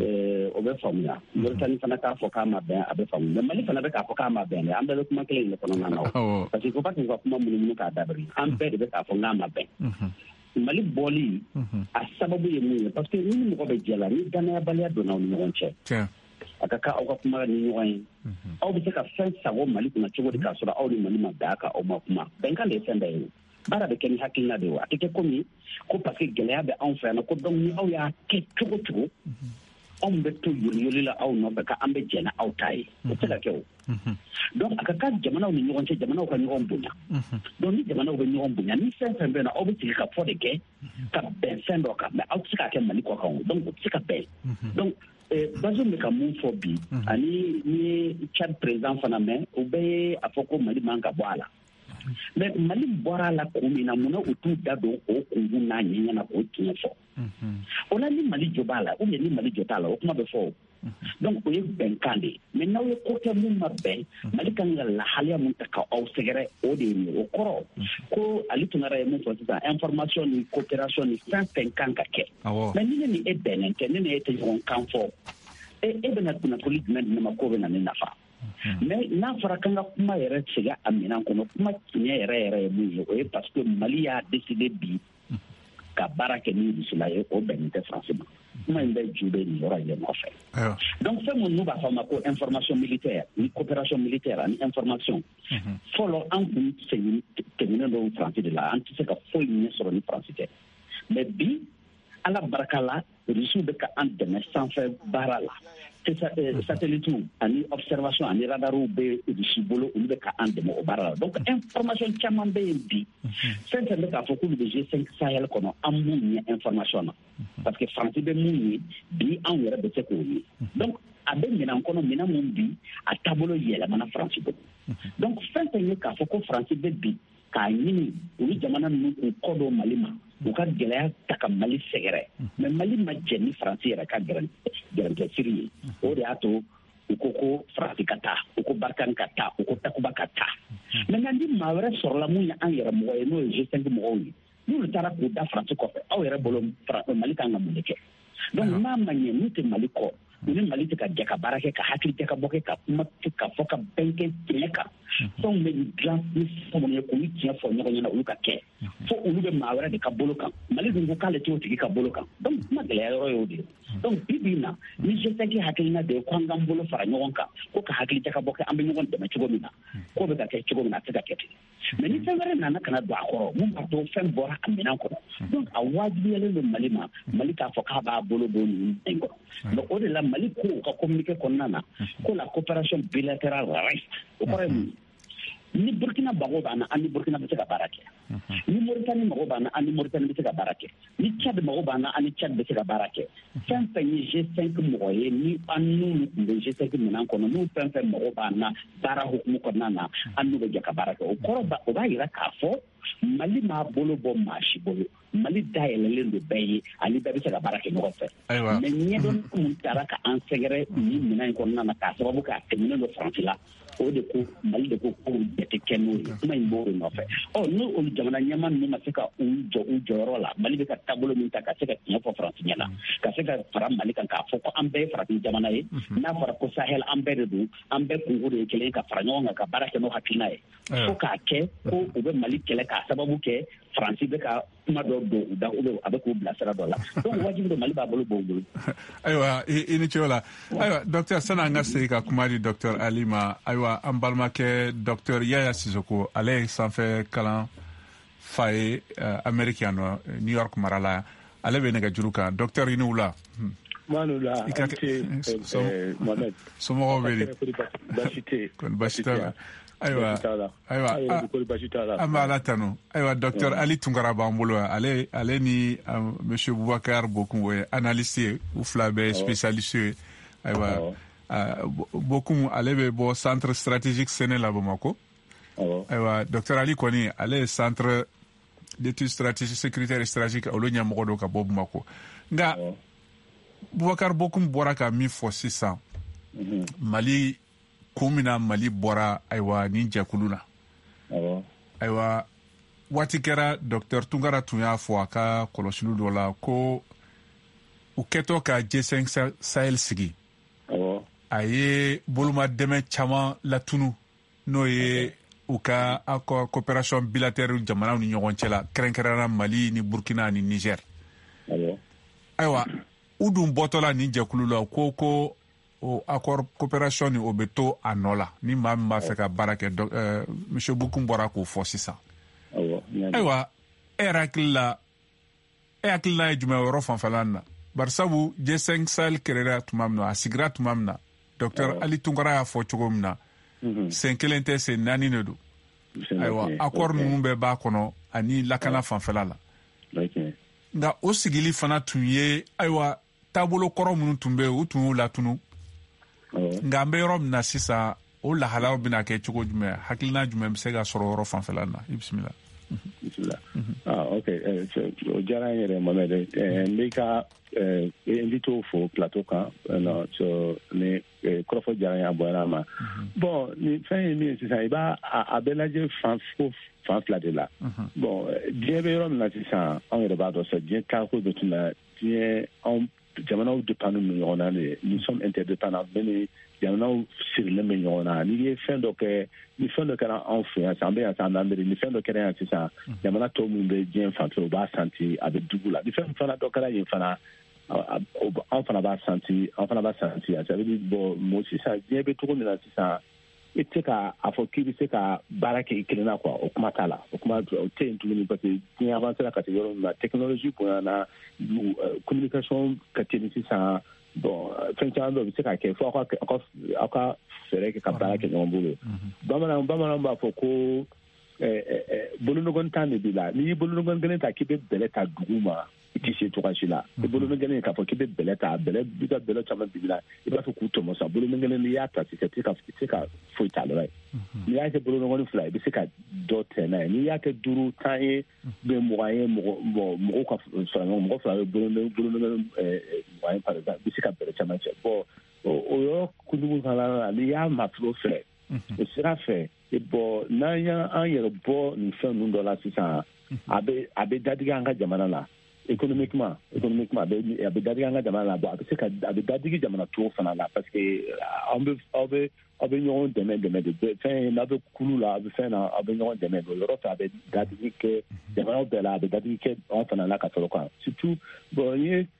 o bɛ faamuya Mauritanie fana k'a fɔ k'a ma bɛn a bɛ faamuya mais Mali fana bɛ k'a fɔ k'a ma bɛn an bɛɛ bɛ kuma kelen de kɔnɔna na parce que il faut pas que ka kuma munumunu k'a dabiri an bɛɛ de bɛ k'a fɔ k'a ma bɛn Mali bɔli a sababu ye mun ye parce que ni mɔgɔ bɛ jɛ la ni danayabaliya donna aw ni ɲɔgɔn cɛ a ka kan aw ka kuma ni ɲɔgɔn ye aw bɛ se ka fɛn sago Mali kunna cogo di k'a sɔrɔ aw ni Mali ma bɛn a kan aw ma kuma bɛnkan de ye fɛn bɛɛ ye baara bɛ kɛ ni hakilina de ye a tɛ kɛ komi ko parce que gɛlɛya bɛ anw fɛ yan ko donc ni aw y'a kɛ cogo cogo anw bɛ to yoli la aw nɔfɛ k'an bɛ jɛn aw ta ye o tɛ ka kɛ o donc a ka kan jamanaw ni ɲɔgɔn cɛ jamanaw ka ɲɔgɔn bonya donc ni jamanaw bɛ ɲɔgɔn bonya ni fɛn fɛn bɛ yen aw bɛ sigi ka fɔ de kɛ ka bɛn fɛn dɔ kan mais aw tɛ se k'a kɛ Mali kɔ kan o donc o tɛ se ka bɛn donc Bazoum bɛ ka mun fɔ bi ani ni ye Tchad président fana mɛn o bɛɛ ye a fɔ ko Mali man ka bɔ a la mais Mali bɔra a la kun min na mun na u t'u da don o kungun n'a ɲɛɲɛ na k'o tiɲɛ fɔ o la ni Mali jɔ b'a la ou bien ni Mali jɔ t'a la o kuma bɛ fɔ o donc o ye bɛnkan de ye mais n'aw ye ko kɛ mun ma bɛn Mali kan ka lahaliya mun ta ka aw sɛgɛrɛ o de ye o kɔrɔ ko Ali Tunkara ye mun fɔ sisan information ni coopération ni fɛn fɛn kan ka kɛ mais ni ne ni e bɛnnen tɛ ne ni e tɛ ɲɔgɔn kan fɔ e e bɛna kunnafoni jumɛn di ne ma k'o bɛ na ne nafa mais n'a fɔra kan ka kuma yɛrɛ sɛgɛ a minɛn kɔnɔ kuma tiɲɛ yɛrɛ yɛrɛ ye mun ye o ye parce que Mali y'a décidé bi ka baara kɛ ni dusula ye o bɛnnen tɛ France ma kuma in bɛ ju bɛ nin yɔrɔ in nɔfɛ donc fɛn mun n'u b'a fɔ ma ko information militaire ni coopération militaire ani information fɔlɔ an kun tɛmɛnen dɔw France de la an tɛ se ka foyi ɲɛ sɔrɔ ni France tɛ mais bi ala barika la Russiw bɛ ka an dɛmɛ sanfɛ baara la satellite ani observation ani radaru bɛ Russie bolo olu bɛ ka an dɛmɛ o baara la donc information caman bɛ yen bi fɛn fɛn bɛ k'a fɔ k'olu bɛ G cinq Sahel kɔnɔ an b'u ɲɛ information na parce que France bɛ mun ye bi anw yɛrɛ bɛ se k'o ye donc a bɛ minɛn kɔnɔ minɛn mun bi a taabolo yɛlɛmana France bolo donc fɛn fɛn ye k'a fɔ ko France bɛ bi k'a ɲini olu jamana ninnu k'u kɔ don Mali ma u ka gɛlɛya ta ka Mali sɛgɛrɛ mais Mali ma jɛ ni France yɛrɛ ka gɛrɛntɛsiri ye o de y'a to u ko ko France ka taa u ko Barkhane ka taa u ko Takuba ka taa maintenant ni maa wɛrɛ sɔrɔla mun ye an yɛrɛ mɔgɔ ye n'o ye G cinq mɔgɔw ye n'olu taara k'u da France kɔfɛ aw yɛrɛ bolo Mali kan ka mun de kɛ donc n'a ma ɲɛ n'u tɛ Mali kɔ u ni Mali tɛ ka jɛ ka baara kɛ ka hakili jɛ ka bɔ kɛ ka kuma ka fɔ ka bɛn kɛ tiɲɛ kan fɛnw bɛ dilan ni fɛn minnu ye k'olu tiɲɛ fɔ ɲɔgɔn ɲɛna olu ka kɛ fo olu bɛ maa wɛrɛ de ka bolo kan Mali dun ko k'ale t'o tigi ka bolo kan donc kuma gɛlɛya yɔrɔ y'o de ye donc bi bi in na ni G cinq hakilina de ye ko an k'an bolo fara ɲɔgɔn kan ko ka hakili jɛ ka bɔ kɛ an bɛ ɲɔgɔn dɛmɛ cogo min na k'o bɛ ka kɛ cogo min na a tɛ ka kɛ ten mais ni fɛn wɛrɛ nana ka na don a kɔrɔ mun b'a to fɛn bɔra a minɛn kɔnɔ donc a wajibiyalen don Mali ma Mali k'a fɔ k'a b'a bolo don nin fɛn kɔrɔ donc o de la Mali ko u ka communiqué kɔnɔna na ko la coopération bilatérale reste o kɔrɔ ye mun ye ni Burkina mago b'an na an ni Burkina bɛ se ka baara kɛ ni Mauritanie mago b'an na an ni Mauritanie bɛ se ka baara kɛ ni Tchad mago b'an na an ni Tchad bɛ se ka baara kɛ fɛn fɛn ye G cinq mɔgɔ ye ni an n'olu tun bɛ G cinq minɛn kɔnɔ n'u fɛn fɛn mago b'an na baara hukumu kɔnɔna na an n'u bɛ jɛ ka baara kɛ o kɔrɔ ba o b'a jira k'a fɔ Mali m'a bolo bɔ maa si bolo Mali dayɛlɛlen don bɛɛ ye ani bɛɛ bɛ se ka baara kɛ ɲɔgɔn fɛ mais ɲɛdɔn mun taara ka an sɛgɛrɛ ni minɛn in kɔnɔna na k'a sababu k'a tɛmɛnen don France la o de ko Mali de ko ko jate kɛ n'o ye kuma in b'o de nɔfɛ ɔ n'o olu jamana ɲɛmaa ninnu ma se ka u jɔ u jɔyɔrɔ la Mali bɛ ka taabolo min ta ka se ka tiɲɛ fɔ France ɲɛna ka se ka fara Mali kan k'a fɔ ko an bɛɛ ye farafin jamana ye n'a fɔra ko Sahel an bɛɛ de don an bɛɛ kungo de ye kelen ka fara ɲɔgɔn kan ka baara kɛ n'o hakilina ye fo k'a kɛ ko u bɛ Mali kɛlɛ k'a sababu kɛ faransi bɛ ka kuma dɔ don u da ou a bɛ k'u bila sira dɔ la donc wajibi don Mali b'a bolo b'o bolo. Ayiwa i ni ce o la ayiwa docteur sani an ka segin ka kuma di docteur Ali ma ayiwa an balimakɛ docteur Yaya Sisoko ale ye sanfɛ kalan fa ye Amérique yan nɔ New York mara la ale bɛ nɛgɛjuru kan docteur i ni wula. Manula ante Mohamed somɔgɔw bɛ di baasi tɛ kɔni baasi t'a la ayiwa ayiwa an b'a la tanu ayiwa docteur Ali Tunkara b'an bolo ale ale ni monsieur Boubacar Bokum o ye analyste ye u fila bɛɛ spécialiste ye ayiwa Bokum ale bɛ bɔ centre stratégique Séné la Bamako ayiwa docteur Ali kɔni ale ye centre d'études stratégiques sécuritaires et stratégiques olu ɲɛmɔgɔ dɔ ka bɔ Bamako nka Boubacar Bokum bɔra ka min fɔ sisan Mali kun min na Mali bɔra ayiwa ni jɛkulu la ayiwa waati kɛra docteur Tunkara tun y'a fɔ a ka kɔlɔsili dɔ la ko u kɛtɔ ka G cinq Sahel sigi a ye bolomadɛmɛ caman latunu n'o ye u ka accord coopération bilatérale jamanaw ni ɲɔgɔn cɛ la kɛrɛnkɛrɛnna Mali ni Burkina ni Niger ayiwa u dun bɔtɔla ni jɛkulu la ko ko o accord coopération ni o bɛ to a nɔ la ni maa min b'a fɛ ka baara kɛ monsieur Bokum bɔra k'o fɔ sisan ayiwa e yɛrɛ hakili la e hakilina ye jumɛn yɔrɔ fanfɛla na bari sabu G cinq Sahel kɛrɛra tuma min na a sigira tuma min na docteur Ali Tunkara y'a fɔ cogo min na sen kelen tɛ sen naani de don ayiwa accord ninnu bɛɛ b'a kɔnɔ ani lakana fanfɛla la nka o sigili fana tun ye ayiwa taabolo kɔrɔ minnu tun bɛ yen u tun y'u latunu nka an bɛ yɔrɔ min na sisan o lahalaw bɛna kɛ cogo jumɛn hakilina jumɛn bɛ se ka sɔrɔ yɔrɔ fanfɛla na i bisimila. Bismillah. Ah, ok. O diyara n yɛrɛ Mohamed n bɛ ka invité fo plateau kan ni kɔrɔfɔ diyara n ye a bɔra ma bon ni fɛn ye min ye sisan i b'a a bɛɛ lajɛ fan fan fila de la bon diɲɛ bɛ yɔrɔ min na sisan anw yɛrɛ b'a dɔn sisan diɲɛ taako bɛ tun na diɲɛ anw jamanaw dépendent ni ɲɔgɔn na de nous sommes interdépendants mais ni jamanaw sirilen bɛ ɲɔgɔn na n'i ye fɛn dɔ kɛ ni fɛn dɔ kɛra anw fɛ yan an bɛ yan san Amérique ni fɛn dɔ kɛra yan sisan jamana tɔw minnu bɛ diɲɛ fan fɛ u b'a santi a bɛ dugu la ni fɛn fana dɔ kɛra yen fana anw fana b'a santi anw fana b'a santi a veut dire bon mo sisan diɲɛ bɛ cogo min na sisan i tɛ ka a fɔ k'i bɛ se ka baara kɛ i kelen na quoi o kuma t'a la o kuma o tɛ yen tuguni parce que diɲɛ avancera ka se yɔrɔ min na technologie bonyana communication ka teli sisan bon fɛn caman bɛ yen o bɛ se ka kɛ fo aw ka fɛɛrɛ kɛ ka baara kɛ ɲɔgɔn bolo bamananw bamananw b'a fɔ ko bolonɔgɔn tan de b'i la n'i y'i bolonɔgɔn kelen ta k'i bɛ bɛlɛ ta dugu ma i tɛ se cogoya si la i bolonɔgɔn kelen k'a fɔ k'i bɛ bɛlɛ ta bɛlɛ i ka bɛlɛ caman b'i la i b'a fɔ k'u tɔmɔ sa bolonɔgɔn kelen n'i y'a ta sisan i tɛ se ka foyi t'a la n'i y'a kɛ bolonɔgɔn fila i bɛ se ka dɔ tɛ n'a ye n'i y'a kɛ duuru tan ye bɛ mugan ye mɔgɔw ka fara ɲɔgɔn mɔgɔ fila bɛ bolonɔgɔn mugan ye par exemple i bɛ se ka bɛlɛ caman cɛ bon o yɔrɔ kuntigi fana la n'i y'a maturo fɛ o sira fɛ bɔn n'an y'an yɛrɛ bɔ nin fɛn ninnu dɔ la sisan a bɛ a bɛ dadigi an ka jamana la économiquement économiquement a bɛ a bɛ dadigi an ka jamana la bon a bɛ se ka a bɛ dadigi jamana tɔw fana la parce que aw bɛ aw bɛ aw bɛ ɲɔgɔn dɛmɛ dɛmɛ de fɛn n'aw bɛ kulu la aw bɛ fɛn na aw bɛ ɲɔgɔn dɛmɛ de yɔrɔ fɛ a bɛ dadigi kɛ jamanaw bɛɛ la a bɛ dadigi kɛ anw fana la ka sɔrɔ kan surtout bon n ye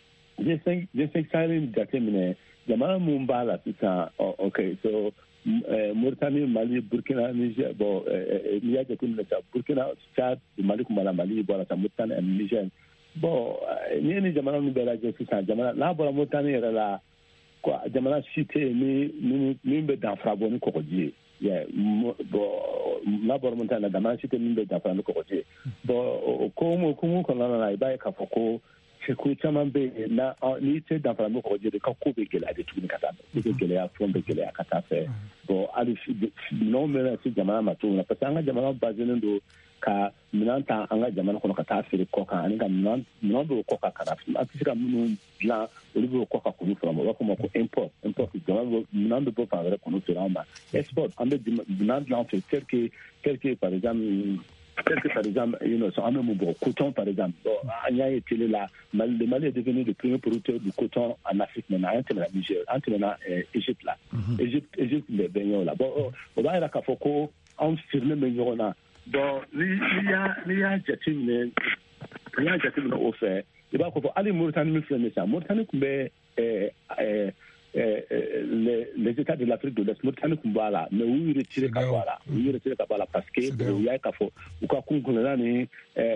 G cinq Sahel jateminɛ jamana mun b'a la sisan ok so Mauritanie, Mali, Burkina, Niger, bon, n'i y'a jateminɛ sa Burkina, Tchad, Mali kun b'a la, Mali bɔra sa Mauritanie ani Niger. Bon, n'i ye ni jamana ninnu bɛɛ lajɛ sisan jamana n'a bɔra Mauritanie yɛrɛ la quoi jamana si tɛ yen min min bɛ danfara bɔ ni kɔgɔji ye bon n'a bɔra Mauritanie la jamana si tɛ min bɛ danfara ni kɔgɔji ye bon o ko hukumu kɔnɔna na i b'a ye k'a fɔ ko ko caman bɛ yen na n'i tɛ danfara ni kɔgɔji de ka ko bɛ gɛlɛya de tuguni ka taa fɛ i bɛ gɛlɛya fɛnw bɛ gɛlɛya ka taa fɛ bon hali minɛnw bɛ na se jamana ma cogo min na parce que an ka jamana baselen don ka minɛn ta an ka jamana kɔnɔ ka taa feere kɔ kan ani ka minɛn dɔw kɔ kan ka na an tɛ se ka minnu dilan olu bɛ kɔ ka kunu feere ma u b'a fɔ o ma ko import import jamana minɛn bɛ bɔ fan wɛrɛ kunu feere an ma export an bɛ minɛn dilan fɛ tel que tel que par exemple tel que par exemple you know an bɛ mun bɔ coton par exemple bon an y'a ye télé la Mali le Mali est devenu le premier producteur du coton en Afrique maintenant an tɛmɛna Niger an tɛmɛna Égypte la Égypte Égypte bɛ ɲɔgɔn la bon o b'a yira k'a fɔ ko anw sirilen bɛ ɲɔgɔn na donc n'i y'a n'i y'a jateminɛ n'i y'a jateminɛ o fɛ i b'a fɔ hali Mauritanie min filɛ nin ye sisan Mauritanie tun bɛ les les États de l'Afrique de l'Est Mauritanie tun b'a la mais u y'u retiré ka bɔ a la u y'u retiré ka bɔ a la parce que u y'a ye k'a fɔ u ka kungolonna ni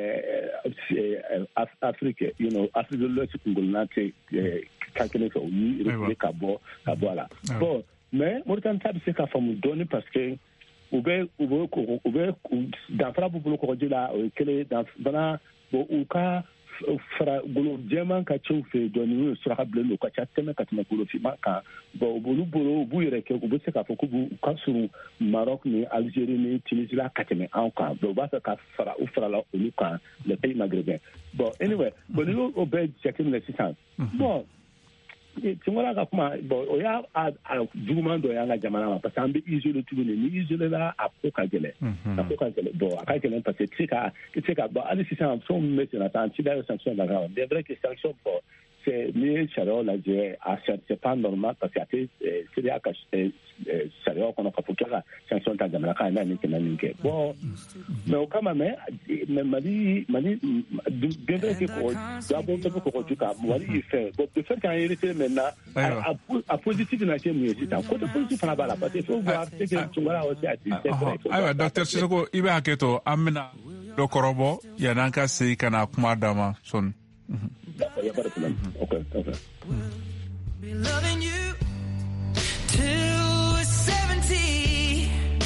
Afrique you know Afrique de l'Ouest kungolonna tɛ kan kelen fɛ u y'u retiré ka bɔ ka bɔ a la bon mais Mauritanie ta bɛ se ka faamu dɔɔni parce que u bɛ u bɛ u bɛ danfara b'u bolo kɔgɔji la o ye kelen danfara bon u ka fara golo jɛman ka cɛw fɛ dɔɔni n'u ye suraka bilen don u ka ca tɛmɛ ka tɛmɛ golo finman kan bon olu bolo u b'u yɛrɛ kɛ u bɛ se k'a fɔ k'u ka surun Maroc ni Algérie ni Tunisie la ka tɛmɛ anw kan donc u b'a fɛ ka fara u farala olu kan les pays maghrébins bon anyway bon n'i y'o bɛɛ jateminɛ sisan bon Tunkara ka kuma bon o y'a juguman dɔ y'an ka jamana ma parce que an bɛ isolé tuguni ni isolé la a ko ka gɛlɛn a ko ka gɛlɛn bon a ka gɛlɛn parce que i tɛ se ka i tɛ se ka bon hali sisan fɛn min bɛ sen na tan an ci da sanction la kan c'est vrai que sanction bon c'est n'i ye sariyaw lajɛ a c'est pas normal parce que a tɛ seereya ka sariyaw kɔnɔ ka fɔ k'a ka sanction ta jamana kan n'a ni kɛmɛ nin kɛ bon mais o kama mais mais Mali Mali bien vrai que kɔgɔ dabɔ bɛɛ bɛ kɔgɔju kan Mali y'i fɛ bon de fait qu'an ye retiré maintenant a a positif na kɛ mun ye sisan côté positif fana b'a la parce que il faut voir ce que Tunkara aussi a dit c'est vrai ayiwa docteur Sisoko i bɛ hakɛ to an bɛna dɔ kɔrɔbɔ yan'an ka segin ka na kuma d'a ma sɔnni. D'accord, il n'y a pas de problème. Ok, ok. Be loving you till we're seventy.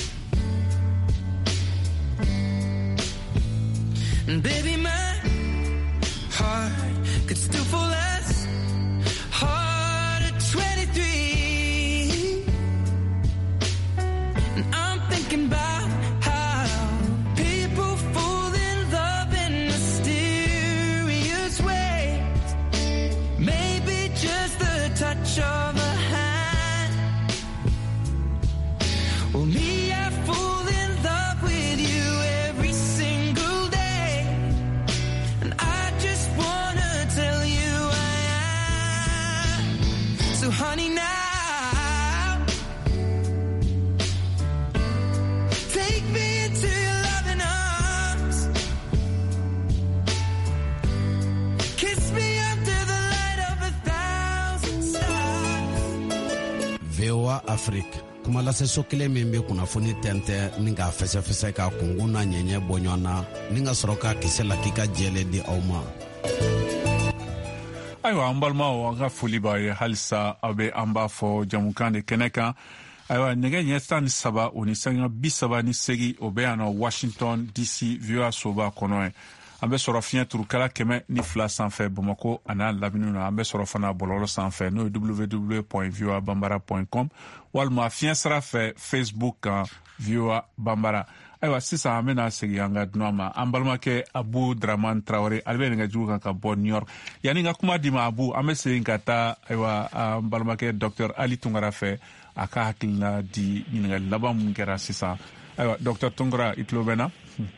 And baby, my heart could still fall as hard at twenty-three. And I'm thinking about how people fall in love in mysterious ways. Maybe just the touch of a hand. Well, me, I fall in love with you every single day. And I just wanna tell you I am. So honey, now take me into your loving arms. Kiss me under the light of a thousand stars. V O A Afrique kuma laseso kelen min bɛ kunnafoni tɛntɛ ni k'a fɛsɛfɛsɛ ka kungun n'a ɲɛɲɛ bɔ ɲɔgɔn na ni ka sɔrɔ k'a kisɛ la k'i ka jɛlen di aw ma. Ayiwa an balimaw an ka foli b'a ye halisa aw bɛ an b'a fɔ jamukan de kɛnɛ kan ayiwa nɛgɛ ɲɛ tan ni saba o ni sanga bi saba ni segi o bɛ yan nɔ Washington D C V O A soba kɔnɔ ye an bɛ sɔrɔ fiɲɛ turukala kɛmɛ ni fila sanfɛ Bamako a n'a lamini na an bɛ sɔrɔ fana bɔlɔlɔ sanfɛ n'o ye w w w point v o a banbara point com walima fiɲɛ sira fɛ Facebook kan V O A Banbara. Ayiwa sisan an bɛna segin an ka dunan ma an balimakɛ Abu Dramane Traoré ale bɛ nɛgɛjuru kan ka bɔ New York yanni n ka kuma di ma Abu an bɛ segin ka taa ayiwa an balimakɛ Docteur Ali Tunkara fɛ a ka hakilina di ɲininkali laban min kɛra sisan ayiwa Docteur Tunkara i tulo bɛ na.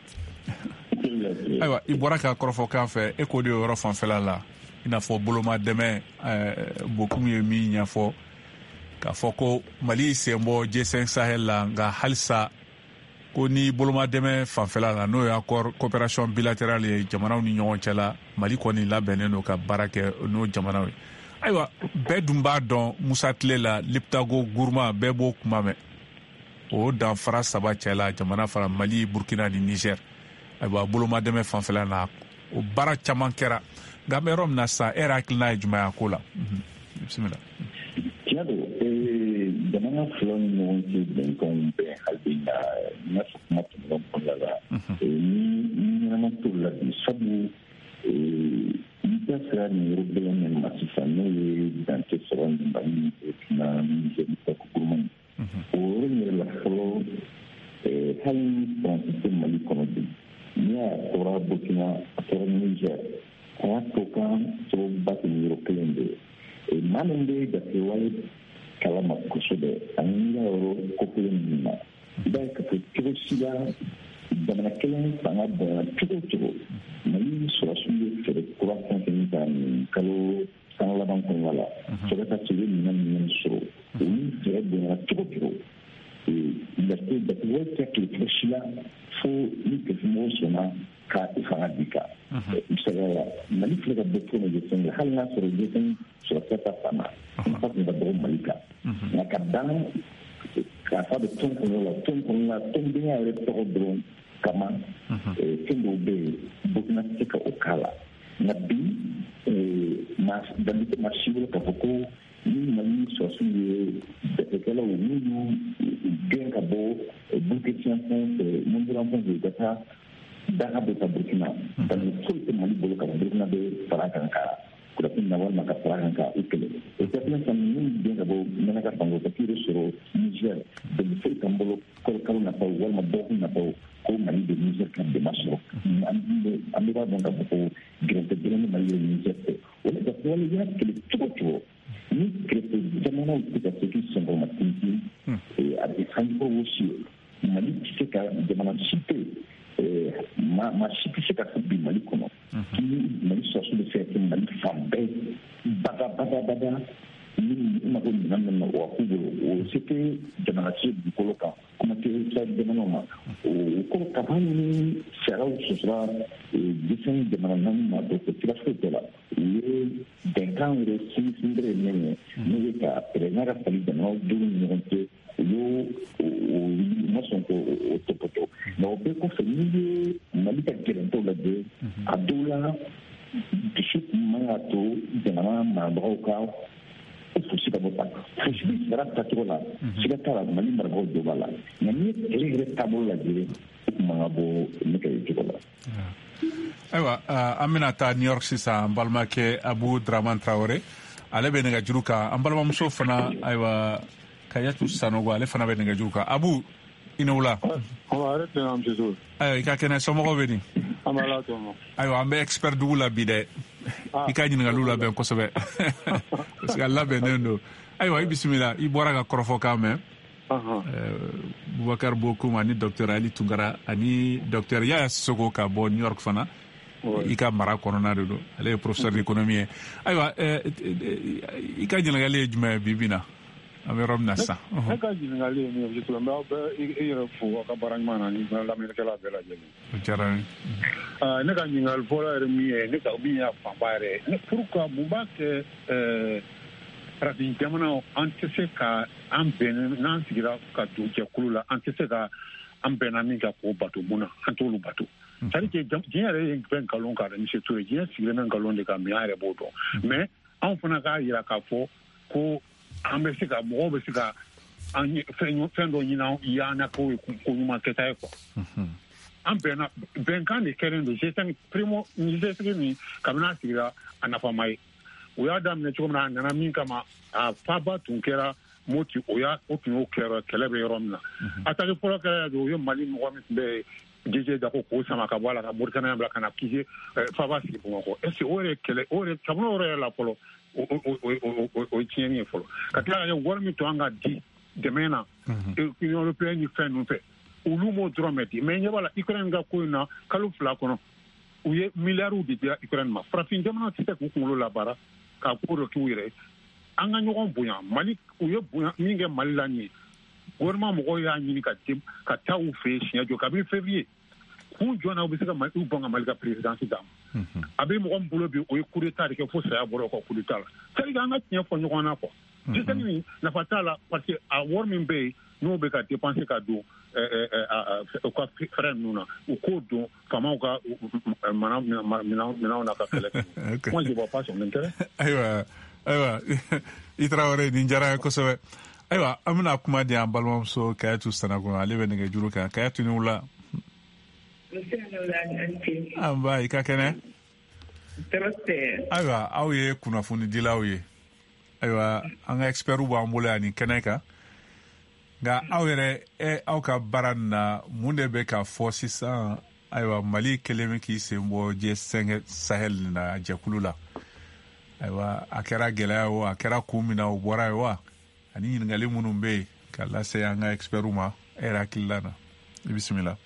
Ayiwa i bɔra ka kɔrɔfɔkan fɛ e k'o de yɔrɔ fanfɛla la i n'a fɔ bolomadɛmɛ bokum ye min ɲɛfɔ k'a fɔ ko Mali sen bɔ G cinq Sahel la nka halisa ko ni bolomadɛmɛ fanfɛla la n'o ye accord coopération bilatérale ye jamanaw ni ɲɔgɔn cɛ la Mali kɔni labɛnnen don ka baara kɛ n'o jamanaw ye ayiwa bɛɛ dun b'a dɔn Musa tile la Liptago Gourma bɛɛ b'o kuma mɛn o danfara saba cɛ la jamana fara Mali Burkina ni Niger ayiwa bolomadɛmɛ fanfɛla la o baara caman kɛra nka bɛ yɔrɔ min na sa e yɛrɛ hakilina ye jumɛn ye a ko la bisimila. Tiɲɛ don jamana fila ni ɲɔgɔn cɛ bɛnkanw bɛn hali bi na n y'a fɔ kuma tɛmɛnen kɔnɔna la ni ɲɛnama t'o la bi sabu n tɛ sira nin yɔrɔ bɛɛ min ma sisan n'o ye dante sɔrɔ ni Mali Burkina Niger Gourouman o yɔrɔ in yɛrɛ la fɔlɔ hali faransi tɛ Mali kɔnɔ bi n'i y'a tora Burkina a tora Niger a y'a to kan sababuba tɛ nin yɔrɔ kelen de ye maa min bɛ jatewale kalama kosɛbɛ ani ka yɔrɔ kofɔlen ninnu na i b'a ye ka fɔ cogo si la jamana kelen fanga bonya cogo o cogo Mali sɔrɔsiw ye fɛɛrɛ kura fɛn fɛn ta nin kalo san laban kɔnɔna la fɛɛrɛ ka se minɛn minnu sɔrɔ olu fɛɛrɛ bonya cogo o cogo liberté da kuwa ta ke shila fo ni ke mo sona ka ifanga dika misala mali flega botto ne jesen hal na soro jesen so ta fama fa da bo malika na kadan ka fa de ton ko la ton ko la ton de ya re to drone kama kendo be bukna tika okala na bi mas dan itu masih ka foko ni mali so su de kala o ni gen ka bo buketian fon mon de l'enfant de data daha be ta burkina dan sul te mali bolo ka burkina be farakan ka kula tin nawal maka farakan ka ukele e ta plan san ni gen ka bo mena ka pango ta tiro soro niger de sul kan bolo ko kala na pa wal ma bo na pa ko mali de niger kan de maso ambe ba bon ka bo grete de ni mali de niger wala da wala ya ke to to ni grete de mana utika se ki son ma tinti e a de sanko woshi mali se ka de mana sipe ma ma sipe se ka bi mali kono ki mali so so de se ke mali fambe bada bada bada ni ma ko nan nan o ko o se ke de mana se bi koloka kuma ke sa de mana ma o ko ka hani sera o sosra disen de mana nan ma do ko tira so de la le denkan re si sindre ne ne ka prenara sali de no du ni te yo o no son ko o topoto no be ko famille malika gerento la de adula dishu mangato de na ma broka fusi ka bota fusi sera tatola sira tara mali marbo do bala na ni ele tabola de mangabo ne ka yikola aywa amina ta New York sisa mbalma ke Abu Draman Traoré ale be nga juruka ambalma muso fana aywa kayatu sanogo ale fana be nga juruka Abu inawla o arete am jizo ay ka kene somo ko beni amala to aywa ambe expert dugula bi de ika nyinga lula ben ko sobe parce que Allah be nendo aywa bismillah i bora ga korofo ka me aha Boubacar Bokoum ani docteur Ali Tungara ani docteur Yaya Sissoko ka bo New York fana ika mara korona de do ale professeur d'économie aywa ika nyinga le juma bibina ame romna sa e ka nyinga le ni je to mba e yero fu ka barangmana ni la America la bela jeli jarani ah ne ka nyinga le fola mi ne ka bi ya fambare ne pourquoi Boubacar euh radin jamana an tɛ se ka an bɛn n'an sigira ka don jɛkulu la an tɛ se ka an bɛnna min ka k'o bato mun na an t'olu bato c'est-à-dire que diɲɛ yɛrɛ ye fɛn nkalon kan dɛ monsieur Toure diɲɛ sigilen bɛ nkalon de kan mais an yɛrɛ b'o dɔn mais anw fana k'a jira k'a fɔ ko an bɛ se ka mɔgɔw bɛ se ka an fɛn dɔ ɲini y'an na k'o ye ko ɲuman kɛta ye quoi an bɛnna bɛnkan de kɛlen don G cinq primo G cinq min kabini a sigira a nafama ye o y'a daminɛ cogo min na a nana min kama a faba tun kɛra Moti o y'a o tun y'o kɛra kɛlɛ bɛ yɔrɔ min na attaque fɔlɔ kɛra o ye Mali mɔgɔ min tun bɛ D G Dako k'o sama ka bɔ a la ka Mauritania bila ka na kije faba sigi Bamakɔ est-ce que o yɛrɛ kɛlɛ o yɛrɛ kabini o yɛrɛ la fɔlɔ o ye tiɲɛni ye fɔlɔ ka tila ka kɛ wari min to an ka di dɛmɛ na Union européenne ni fɛn ninnu fɛ olu m'o dɔrɔn mɛ di mais ɲɛ b'a la Ukraine ka ko in na kalo fila kɔnɔ u ye miliyariw de dira Ukraine ma farafin jamana tɛ se k'u kunkolo labaara ka ko dɔ k'u yɛrɛ an ka ɲɔgɔn bonya Mali u ye bonya min kɛ Mali la nin ye gouvernement mɔgɔw y'a ɲini ka ka taa u fɛ yen siɲɛ jɔ kabini février kun jɔnna u bɛ se ka Mali u bɔn ka Mali ka présidence d'a ma a bɛ mɔgɔ min bolo bi o ye coup d'état de kɛ fo saya bɔra o ka coup d'état la c'est-à-dire que an ka tiɲɛ fɔ ɲɔgɔn na quoi système min nafa t'a la parce que a wari min bɛ yen n'o bɛ ka dépenser ka don u ka fɛrɛ ninnu na u k'o don faamaw ka minɛnw na ka kɛlɛ kɛ moi je vois pas son intérêt ayiwa ayiwa i Traoré nin diyara n ye kosɛbɛ ayiwa an bɛna kuma di an balimamuso Kayatu Sanogo ale bɛ nɛgɛjuru kan Kayatu ni wula an ba i ka kɛnɛ ayiwa aw ye kunnafonidilaw ye ayiwa an ka experts b'an bolo yan nin kɛnɛ kan nka aw yɛrɛ e aw ka baara nin na mun de bɛ ka fɔ sisan ayiwa Mali kelen bɛ k'i sen bɔ G cinq Sahel na jɛkulu la ayiwa a kɛra gɛlɛya o a kɛra kun min na o bɔra ye wa ani ɲininkali minnu bɛ yen ka lase an ka experts ma e yɛrɛ hakilila na i bisimila.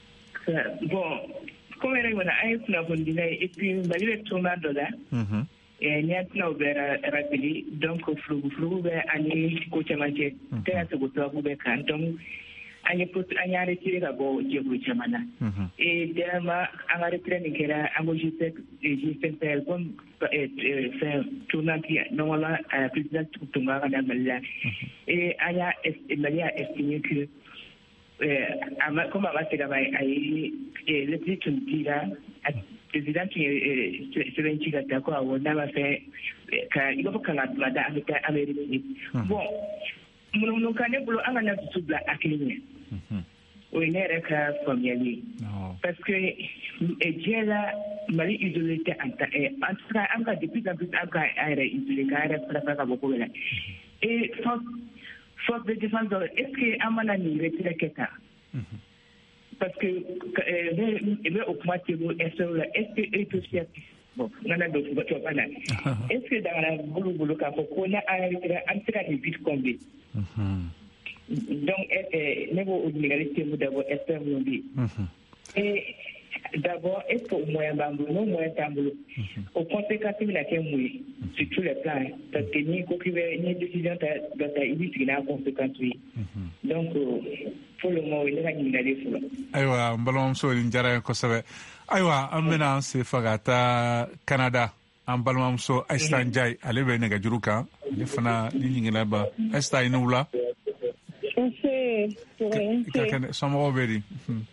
Bon, comme elle a eu une kunnafoni et puis Mali bɛ tournoi dɔ la e ne tuna bera rapidi donc flugu flugu be ani ko chamaje tera to go be kan donc anya put anya retire ka bo je ko chamana e dema anga retire ni kera ango jite jite tel kon e faire tourner non wala président tunga kana malla e anya estalia estime que eh ama comme va se gaba ai le petit tira président qui se vient à d'accord à on va faire ka il faut que la da avec Amérique bon mon mon canet bolo anga na subla akilinya o inere ka familier parce que ejela mali isolé anta e anta anga depuis la plus anga aire isolé ka aire para para beaucoup là et force force de défense est-ce que amana ni retire keta parce que eh au point que est-ce que est aussi bon nana do ko bana est-ce que dans la boulou boulou ka ko na aire anta ni vite combien donc niveau université nous d'abord espère nous dit et d'abord est-ce que au moyen bambou non moyen tambou au conséquence il a qu'un mouille sur tous les plans parce que ni ko ni décision de ta ici na conséquence oui donc pour le moment il est ni d'aller pour aywa mbalom so ni jara ko sabe aywa amena se fagata Canada am balmam so Einstein Jai ale be ne ga juruka le fana ni ngina ba Einstein wula Kakane somoro beri.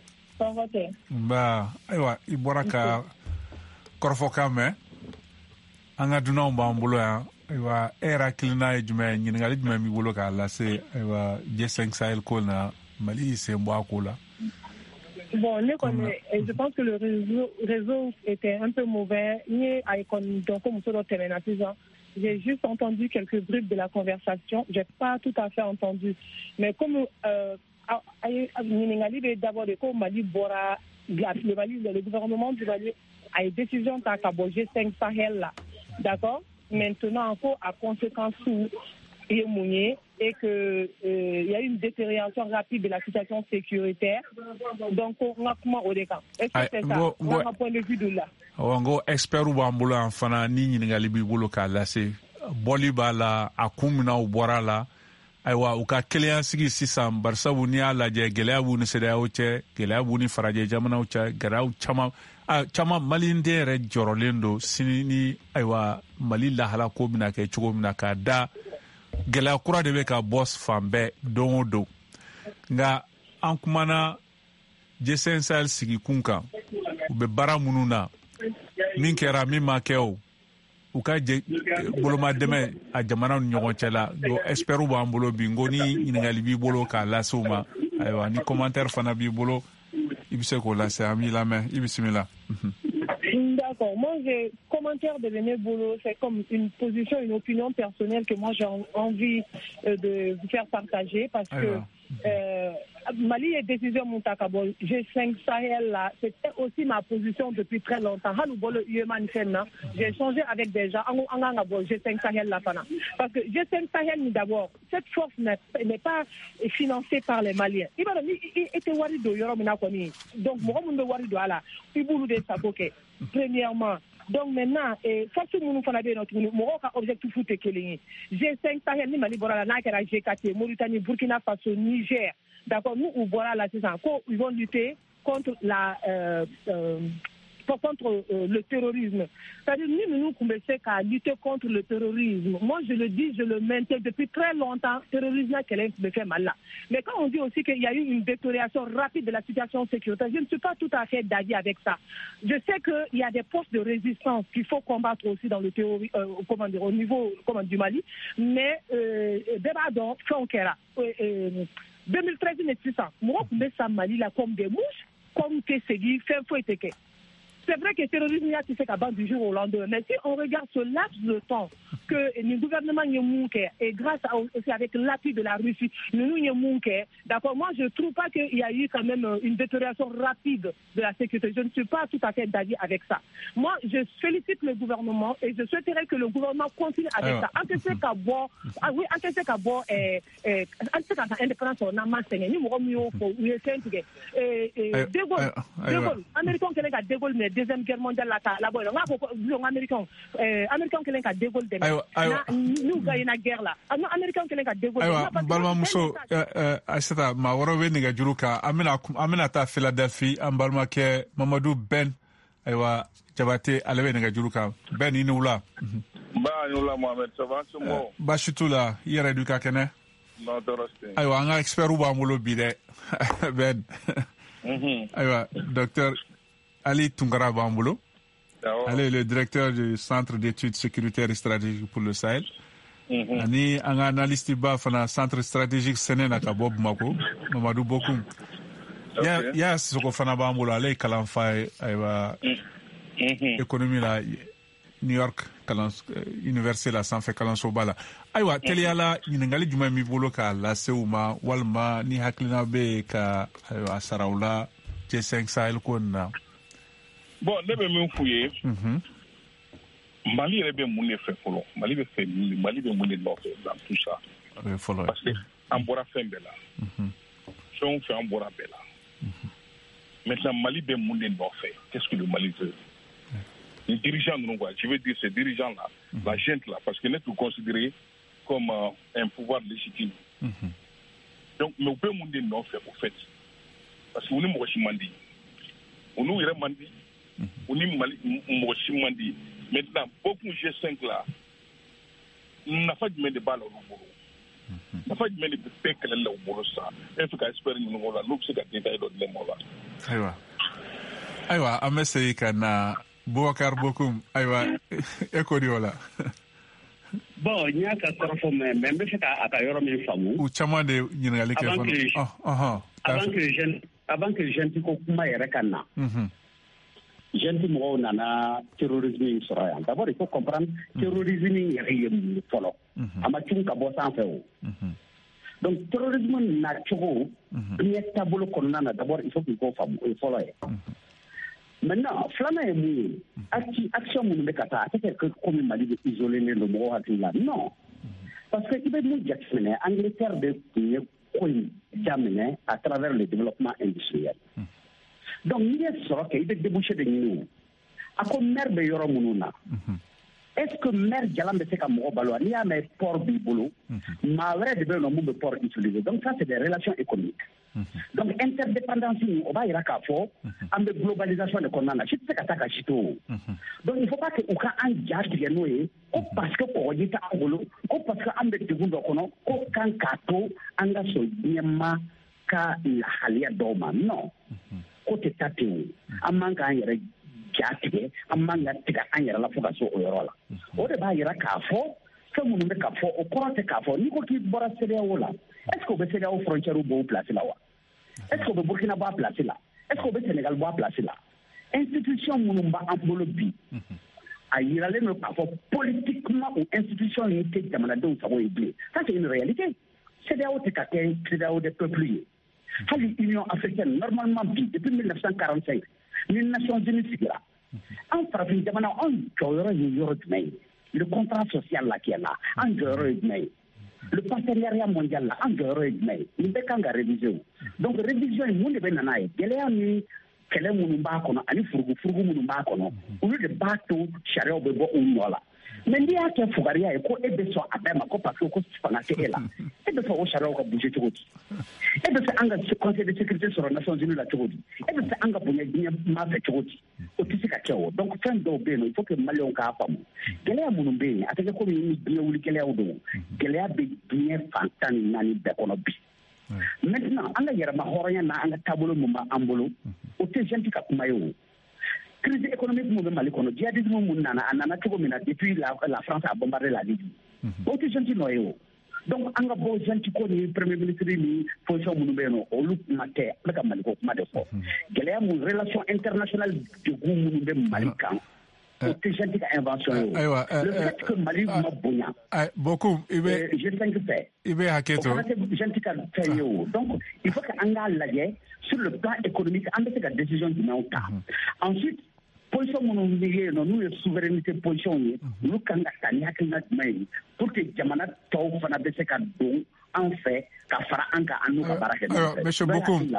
Ba aywa ibora ka korfoka me anga duna mba mbulo ya aywa era klina jume nyinga jume mi bolo ka la se aywa G cinq Sahel ko na Mali se mbo akola. Bon, je pense que le réseau, réseau était un peu mauvais. Donc, comme j'ai juste entendu quelques bribes de la conversation. Je n'ai pas tout à fait entendu. Mais comme d'abord, comme Mali Bora, le, Mali, le gouvernement du Mali a une décision de G cinq Sahel là. D'accord? Maintenant, encore à conséquence et que euh, il y a eu une détérioration rapide de la situation sécuritaire. Donc, on a comment au décan. Est-ce que c'est ça? On a un point de vue de là. On go expert ou bambula en fana ni ni ngali bi bolo kala se boli bala akumna u borala aywa u ka kelen sigi sisam barsa wuni ala je gelea wuni seda oche gelea wuni faraje jamana ucha garau chama chama malinde re jorolendo sinini aywa mali la hala ko mina ke chugo mina ka da gɛlɛya kura de bɛ ka boss fan bɛɛ don o don nka an kumana G cinq Sahel sigi kun kan u bɛ baara minnu na min kɛra min ma kɛ o u ka bolomadɛmɛ a jamana ni ɲɔgɔn cɛ la donc experts b'an bolo bi n ko ni ɲininkali b'i bolo k'a lase u ma ayiwa ni commentaire fana b'i bolo i bɛ se k'o lase an b'i lamɛn i bisimila. D'accord. Moi, j'ai commentaire de René Bolo, c'est comme une position, une opinion personnelle que moi j'ai envie euh, de vous faire partager parce que euh, Mali est décision Montakabo, G cinq Sahel là, c'était aussi ma position depuis très longtemps. J'ai échangé avec des gens en G cinq Sahel là parce que G cinq Sahel d'abord, cette force n'est pas financée par les Maliens. Il était warido yoromina donc moi mon warido là, il boulou de sapoke. Premièrement, donc maintenant, force nous fana be notre mo ka objectif foot kelini. G cinq Sahel ni Mali bora na kera G quatre, Mauritanie, Burkina Faso, Niger. D'accord, nous ou bora là c'est ça. Ils vont lutter contre la euh, euh, contre euh, le terrorisme. C'est-à-dire, nous, nous commençons à lutter contre le terrorisme. Moi, je le dis, je le maintiens depuis très longtemps. Le terrorisme, qu'elle me fait mal là. Mais quand on dit aussi qu'il y a eu une détérioration rapide de la situation sécuritaire, je ne suis pas tout à fait d'avis avec ça. Je sais qu'il y a des postes de résistance qu'il faut combattre aussi dans le terrorisme, euh, comment dire, au niveau comment, du Mali. Mais, euh, Debadon, Fonkera, deux mille treize, c'est ça. Moi, je mets ça Mali là comme des mouches, comme que c'est dit, fait faut être. C'est vrai que le terrorisme y a qui fait qu'à bas du jour au lendemain. Mais si on regarde ce laps de temps que le gouvernement y est et grâce à, aussi avec l'appui de la Russie, nous y est d'accord, moi je ne trouve pas qu'il y a eu quand même une détérioration rapide de la sécurité. Je ne suis pas tout à fait d'avis avec ça. Moi, je félicite le gouvernement et je souhaiterais que le gouvernement continue avec Alors, ça. En tout cas, qu'à boire, ah oui, en tout cas, qu'à boire, en tout cas, indépendance, on a massé, nous, nous, nous, nous, nous, De Gaulle, De Gaulle, Américain, Québec, De Gaulle, mais deuxième guerre mondiale la la boy nga ko lo américain euh américain kelen ka de Gaulle de na nous gagne na guerre la no américain kelen ka de Gaulle aywa balma muso asata ma woro we ni ga juruka amina amina ta Philadelphie am balma ke Mamadou Ben aywa Jabate alawe ni ga juruka Ben ni wula ba ni wula Mohamed ça va c'est bon ba shitula yere du ka kene no dorosting aywa nga expert ba mo lo bi de Ben mhm aywa docteur Ali Tungara Bambulo. Elle est le directeur du Centre d'études sécuritaires et stratégiques pour le Sahel. Mm-hmm. Ani un analyste ba fana Centre stratégique Sénéna ka Bob Mako, Mamadou Bokoum. Ya ya soko fana Bambulo ale kalan fa aywa économie la New York kalan université la sans fait kalan so bala. Aywa teliala nyingali juma mi bolo ka la seuma walma ni haklina be ka aywa sarawla G cinq Sahel ko na. Bon, ne bɛ min f'u ye Mali yɛrɛ bɛ mun de fɛ fɔlɔ Mali bɛ fɛ Mali bɛ mun de nɔfɛ dans tout ça parce que an bɔra fɛn bɛɛ la fɛn o fɛn an bɔra bɛɛ la maintenant Mali bɛ mun de nɔfɛ qu'est-ce que le Mali veut les dirigeants ninnu quoi je veux dire ces dirigeants là la gente là parce que ne t'u considéré comme euh, un pouvoir légitime donc mais u bɛ mun de nɔfɛ au fait parce que u ni mɔgɔ si man di u n'u yɛrɛ man di on est Mali maintenant beaucoup G cinq là n'a pas de de balle au boulot n'a pas de de pèque là au boulot ça et faut qu'espérer nous voilà nous c'est que détail de les mots là aywa aywa amese kana Boubacar Bokoum aywa eko diola bon nya ka korfo me membe c'est aka yoro mi famu ou chama de nyingali ke fon ah ah avant que jeune avant que jeune ko kuma yere kana mhm gente mo nana terrorisme sera yan d'abord il faut comprendre terrorisme yere yem folo ama tun ka bo san fe o donc terrorisme na chogo ni tabolo konna d'abord il faut qu'il faut folo maintenant flama est mu acti action mu be kata c'est que comme Mali de isoler le mo hatila non parce que il be mu jaxmene Angleterre de ko jamene à travers le développement industriel. Donc, il y a ce qui est débouché de nous. À quoi mère de Yoro Mununa? Est-ce que mère Jalam de Seka Morobalo, il y a mes ports bibolo, ma vraie de bien nombre de ports utilisés. Donc, ça, c'est des relations économiques. Donc, interdépendance, on va y aller à fond, en de globalisation de Konana. Je sais qu'à Chito. Donc, il ne faut pas que Ouka en jazz de Noé, ou parce que pour y être en golo, ou parce que en de Tugundo Kono, ou quand Kato, en la Soyema, ka la Halia Doma. Non. Côté tatou, en manque à y aller. Jatige amanga tiga anyara la fuga so oyorola o de ba yira ka fo ke munu be ka fo o korate ka fo ni ko ki bora seria wala est ce que be seria o frontière bo place la wa est ce que be Burkina ba place la est ce que be Sénégal ba place la institution munu ba ambolo bi ayira le no ka fo politiquement ou institution ni te jamana do sa wo ibi ça c'est une réalité seria o te ka ken seria o de peuple hali Union africaine normalement bi depuis mille neuf cent quarante-cinq les Nations Unies là. En France, on joue le contrat social là qui est là, on joue le partenariat mondial là, on joue il faut qu'on révision. Donc révision est mon événement. Il y a mis quel est mon bacono, ani furugu furugu mon bacono, au lieu de bateau charré au bébé ou voilà. Mais il y a qui fugaria et quoi et de soi à ma copa que quoi tu penses que là. Et de fois au charré au bouger tout. Et de faire un conseil de sécurité sur les Nations Unies la tout. Et de faire un gars pour bien ma fait tout. Au tissu cacao. Donc fin d'obéir, il faut que Malion capam. Quel est mon bé? À tel comme il bien ou quel est au dos. Quel est bien fantan nani d'economie. Maintenant, on a yéra ma horaya na anga tabolo mumba ambolo. Au te genti kakumayo. Crise économique mon Mali kono. Djihadisme mon nana anana tuko mina depuis la la France a bombardé la Libye. Au te genti noyo. Donc anga bo genti ko ni premier ministre ni position mon beno o lu maté maka Mali ko ma de ko. Gele mon relation internationale de gou mon be Mali kan. Au te genti ka invention. Le fait que Mali ma bonya. Beaucoup ibe je sais que fait. Ibe haketo. Genti ka fait yo. Donc il faut que anga laje sur le plan économique anda c'est la décision du non ta. Ensuite position mon milieu non nous souveraineté position ni nous kanga tani hakina mai pour que jamana taw fana be se ka don an fɛ ka fara an ka an n'u ka baara kɛ ɲɔgɔn fɛ. Monsieur Bokoum,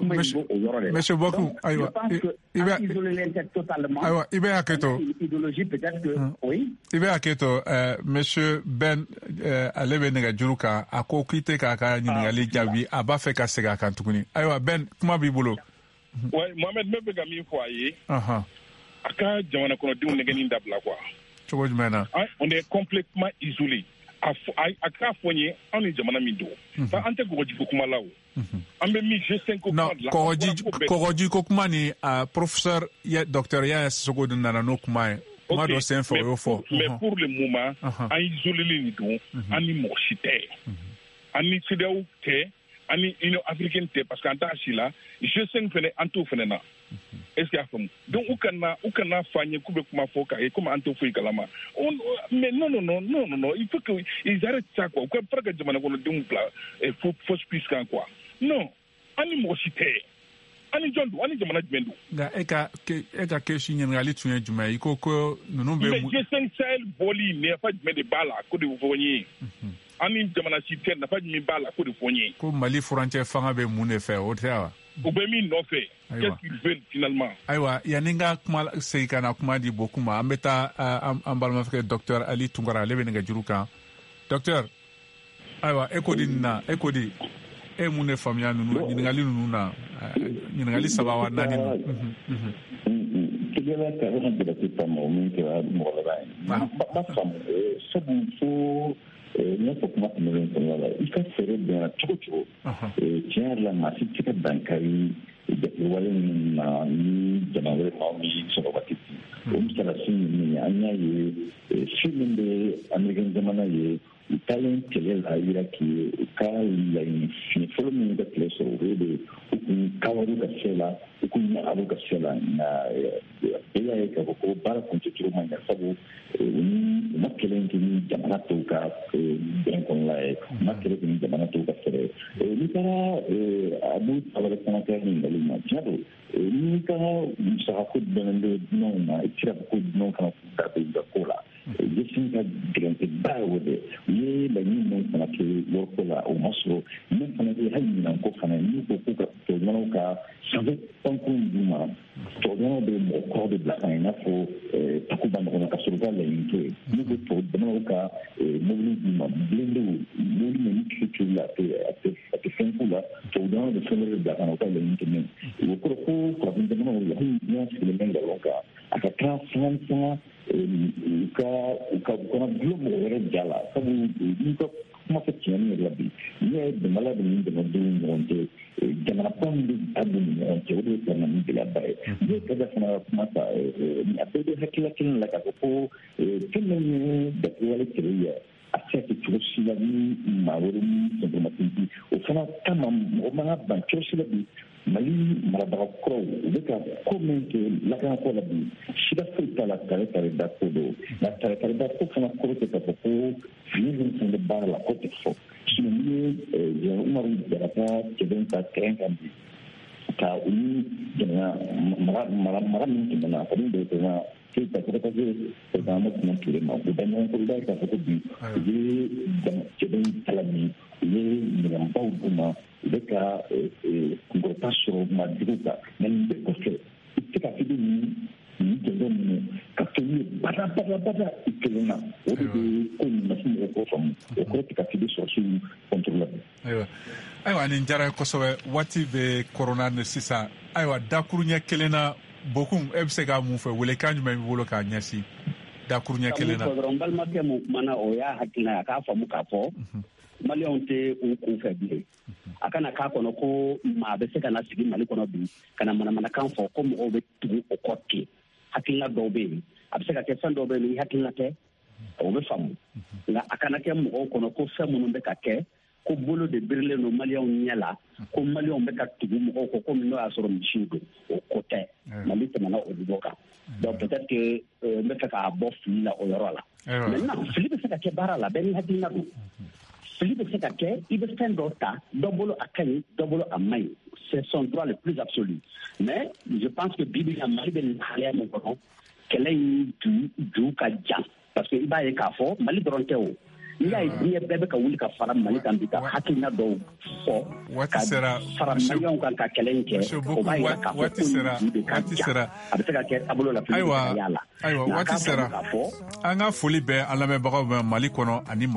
Monsieur Bokoum, ayiwa, i bɛ isolé tɛ totalement. Ayiwa, i bɛ hakɛ to. Idéologie peut-être que oui. I bɛ hakɛ to Monsieur Ben ale bɛ nɛgɛjuru kan a ko k'i tɛ k'a ka ɲininkali jaabi a b'a fɛ ka segin a kan tuguni. Ayiwa Ben, kuma b'i bolo. Ouais, Mohamed ne bɛ ka min fɔ a ye. Ɔhɔn. A ka jamana kɔnɔdenw nɛgɛni dabila quoi. Cogo jumɛn na? On est complètement isolé. A k'a fɔ n ye anw ni jamana min don. An tɛ kɔgɔjiko kuma la o. An bɛ min G cinq ko kuma de la. Kɔgɔji ko kuma ni professeur docteur Yaya Sisoko de nana n'o kuma ye. Kuma dɔ sen fɛ o y'o fɔ. Mais pour le moment an isolé nin don an ni mɔgɔ si tɛ. An ni C E D E A O tɛ. An ni Union africaine tɛ parce que an t'a si la. G cinq fɛnɛ an t'o fɛnɛ na. Est-ce qu'il y a faamu? Donc u kana u kana fɔ an ye k'u bɛ kuma fɔ k'a ye comme an t'o foyi kalama. Mais non non non non non il faut que ils arrêtent ça quoi. U ka fara ka jamana kɔnɔdenw bila fausse piste kan quoi. Non an ni mɔgɔ si tɛ. An ni jɔn don an ni jamana jumɛn don. Nka e ka e ka kɛsi ɲininkali tun ye jumɛn ye i ko ko ninnu bɛ. Mais G cinq Sahel bɔli nafa jumɛn de b'a la ko de fɔ n ye. An ni jamana si tɛ nafa jumɛn b'a la ko de fɔ n ye. Ko Mali furancɛ fanga bɛ mun de fɛ o tɛ wa? U bɛ min nɔfɛ. Qu'est-ce qu'ils veulent finalement? Ayiwa yanni n ka kuma segin ka na kuma di Bokoum ma an bɛ taa an balimakɛ docteur Ali Tunkara ale bɛ nɛgɛjuru kan. Docteur ayiwa e ko di nin na e ko di e mun de faamuya ninnu ɲininkali ninnu na ɲininkali saba wa naani ninnu. Tigɛla ka kan jabati ta mɔgɔ min kɛra mɔgɔkɔrɔba ye. Ba faamu sabu fo ne fɔ kuma tɛmɛnen kɔnɔna la i ka fɛɛrɛ bɛnna cogo cogo tiɲɛ yɛrɛ la maa si tɛ ka dankari jatiwale minnu na ni jamana wɛrɛ maaw ni sɔrɔbati o misalasi ninnu ye an y'a ye si min bɛ Amerikɛn jamana ye u taalen kɛlɛ la Iraki ye u ka laɲini fiɲɛ fɔlɔ min ka kɛlɛ sɔrɔ o de u kun kawaru ka se la u kun ɲagaru ka se la nka bɛɛ y'a ye k'a fɔ ko baara kun tɛ cogo man ɲa sabu u ni u ma kɛlɛ kɛ ni jamana tɔw ka bɛn kɔnɔna ye u ma kɛlɛ kɛ ni jamana tɔw ka fɛɛrɛ n'i taara Abu Tabari fana ka ɲininkali ma tiɲɛ don n'i ka musakako dɔnnen bɛ dunanw na i tɛ se ka fɔ ko dunanw fana k'u da don i ka ko la Yesin ka gɛlɛntɛba ye o de u ye laɲini min fana kɛ yɔrɔko la o ma sɔrɔ min fana bɛ hali ɲinan ko fana n'u ko k'u ka tɔɲɔgɔnw ka sanfɛ pankuru d'u ma tɔɲɔgɔnw bɛ mɔgɔ kɔrɔ de bila kan i n'a fɔ takuba ɲɔgɔn na ka sɔrɔ u ka laɲini to ye n'u ko tɔɲɔgɔnw ka mobili d'u ma bilendenw mobili min ni kiri la a tɛ fɛn k'u la tɔɲɔgɔnw bɛ fɛn dɔ de bila kan u ka laɲini tɛ min o kɔrɔ ko farafin jamanaw la hali n'i y'a sigilen bɛ nkalon kan a ka kan sanga sanga u ka u ka u kana dulon mɔgɔ wɛrɛ ja la sabu n'i ka kuma fɔ tiɲɛ min yɛrɛ la bi n'i y'a ye bɛnbaliya bɛ ni jamanadenw ni ɲɔgɔn cɛ jamanaba min bɛ a don ni ɲɔgɔn cɛ o de ye ka na ni gɛlɛyaba ye n'i ye kaja fana ka kuma ta a bɛɛ bɛ hakilila kelen la k'a fɔ ko fɛn min ye datuwale kɛlɛ ye a tɛ se ka kɛ cogo si la ni maa wɛrɛ ni sɛnɛmatigi o fana kama mɔgɔ man ka ban cogo si la bi Mali marabaga kɔrɔw u bɛ ka ko min kɛ lakanako la bi sida foyi t'a la kare-kare da ko don nka kare-kare da ko fana kɔrɔ tɛ k'a fɔ ko fini min fɛnɛ bɛ baara la ko tɛ fɔ sinon n'i ye Jɛnɛrali Umaru Jarata sɛbɛn ta terrain kan bi ka u ni jamana mara min tɛmɛna ka min bɛ tɛmɛ Keita Kɔrɔtase président Amadu Tumani Ture ma u da ɲɔgɔn kɔrɔ i b'a ye k'a fɔ ko bi u ye sɛbɛn ta la min u ye minɛnbaw d'u ma u bɛ ka kunkɔrɔta sɔrɔ maajugu kan nka nin bɛɛ kɔfɛ i tɛ ka fide ni ni jɛnɛ minnu ka fɛn ye bada bada bada i kelen na o de bɛ ko nin nasi mɔgɔw k'o faamu o kɔrɔ tɛ ka fide sɔrɔ su kɔntorol la. Ayiwa ayiwa nin diyara kosɛbɛ waati bɛ kɔrɔna de sisan ayiwa dakuru ɲɛ kelen na Bokoum e bɛ se k'a mun fɛ welekan jumɛn b'i bolo k'a ɲɛsin dakuru ɲɛ kelen na. n balimakɛ mun kumana o y'a hakilina ye a k'a faamu k'a fɔ Maliyɛnw tɛ u kun fɛ bilen a kana k'a kɔnɔ ko maa bɛ se ka na sigi Mali kɔnɔ bi ka na manamanakan fɔ ko mɔgɔw bɛ tugu o kɔ ten hakilina dɔw bɛ yen a bɛ se ka kɛ fɛn dɔw bɛ yen ni hakilina tɛ o bɛ faamu nka a kana kɛ mɔgɔw kɔnɔ ko fɛn minnu bɛ ka kɛ ko bolo de birilen don Maliyɛnw ɲɛ la ko Maliyɛnw bɛ ka tugu mɔgɔw kɔ komi n'o y'a sɔrɔ misiw don o ko tɛ Mali tɛmɛna o niveau kan donc peut-être que n bɛ fɛ k'a bɔ fili la o yɔrɔ la maintenant fili bɛ se ka kɛ baara la bɛɛ ni hakilina don fili bɛ se ka kɛ i bɛ fɛn dɔ ta dɔ bolo a ka ɲi dɔ bolo a man ɲi c'est son droit le plus absolu mais je pense que bi bi in na Mali bɛ lahalaya min kɔnɔ kɛlɛ in ju ju ka jan parce que i b'a ye k'a fɔ Mali dɔrɔn tɛ o n'i y'a ye diɲɛ bɛɛ bɛ ka wuli ka fara Mali kan bi ka hakilina dɔw fɔ ka fara maliyɛnw kan ka kɛlɛ in kɛ o b'a yira k'a fɔ ko nin de ka ca a bɛ se ka kɛ taabolo la. Ayiwa ayiwa waati sera an ka foli bɛ an lamɛnbagaw ma Mali kɔnɔ ani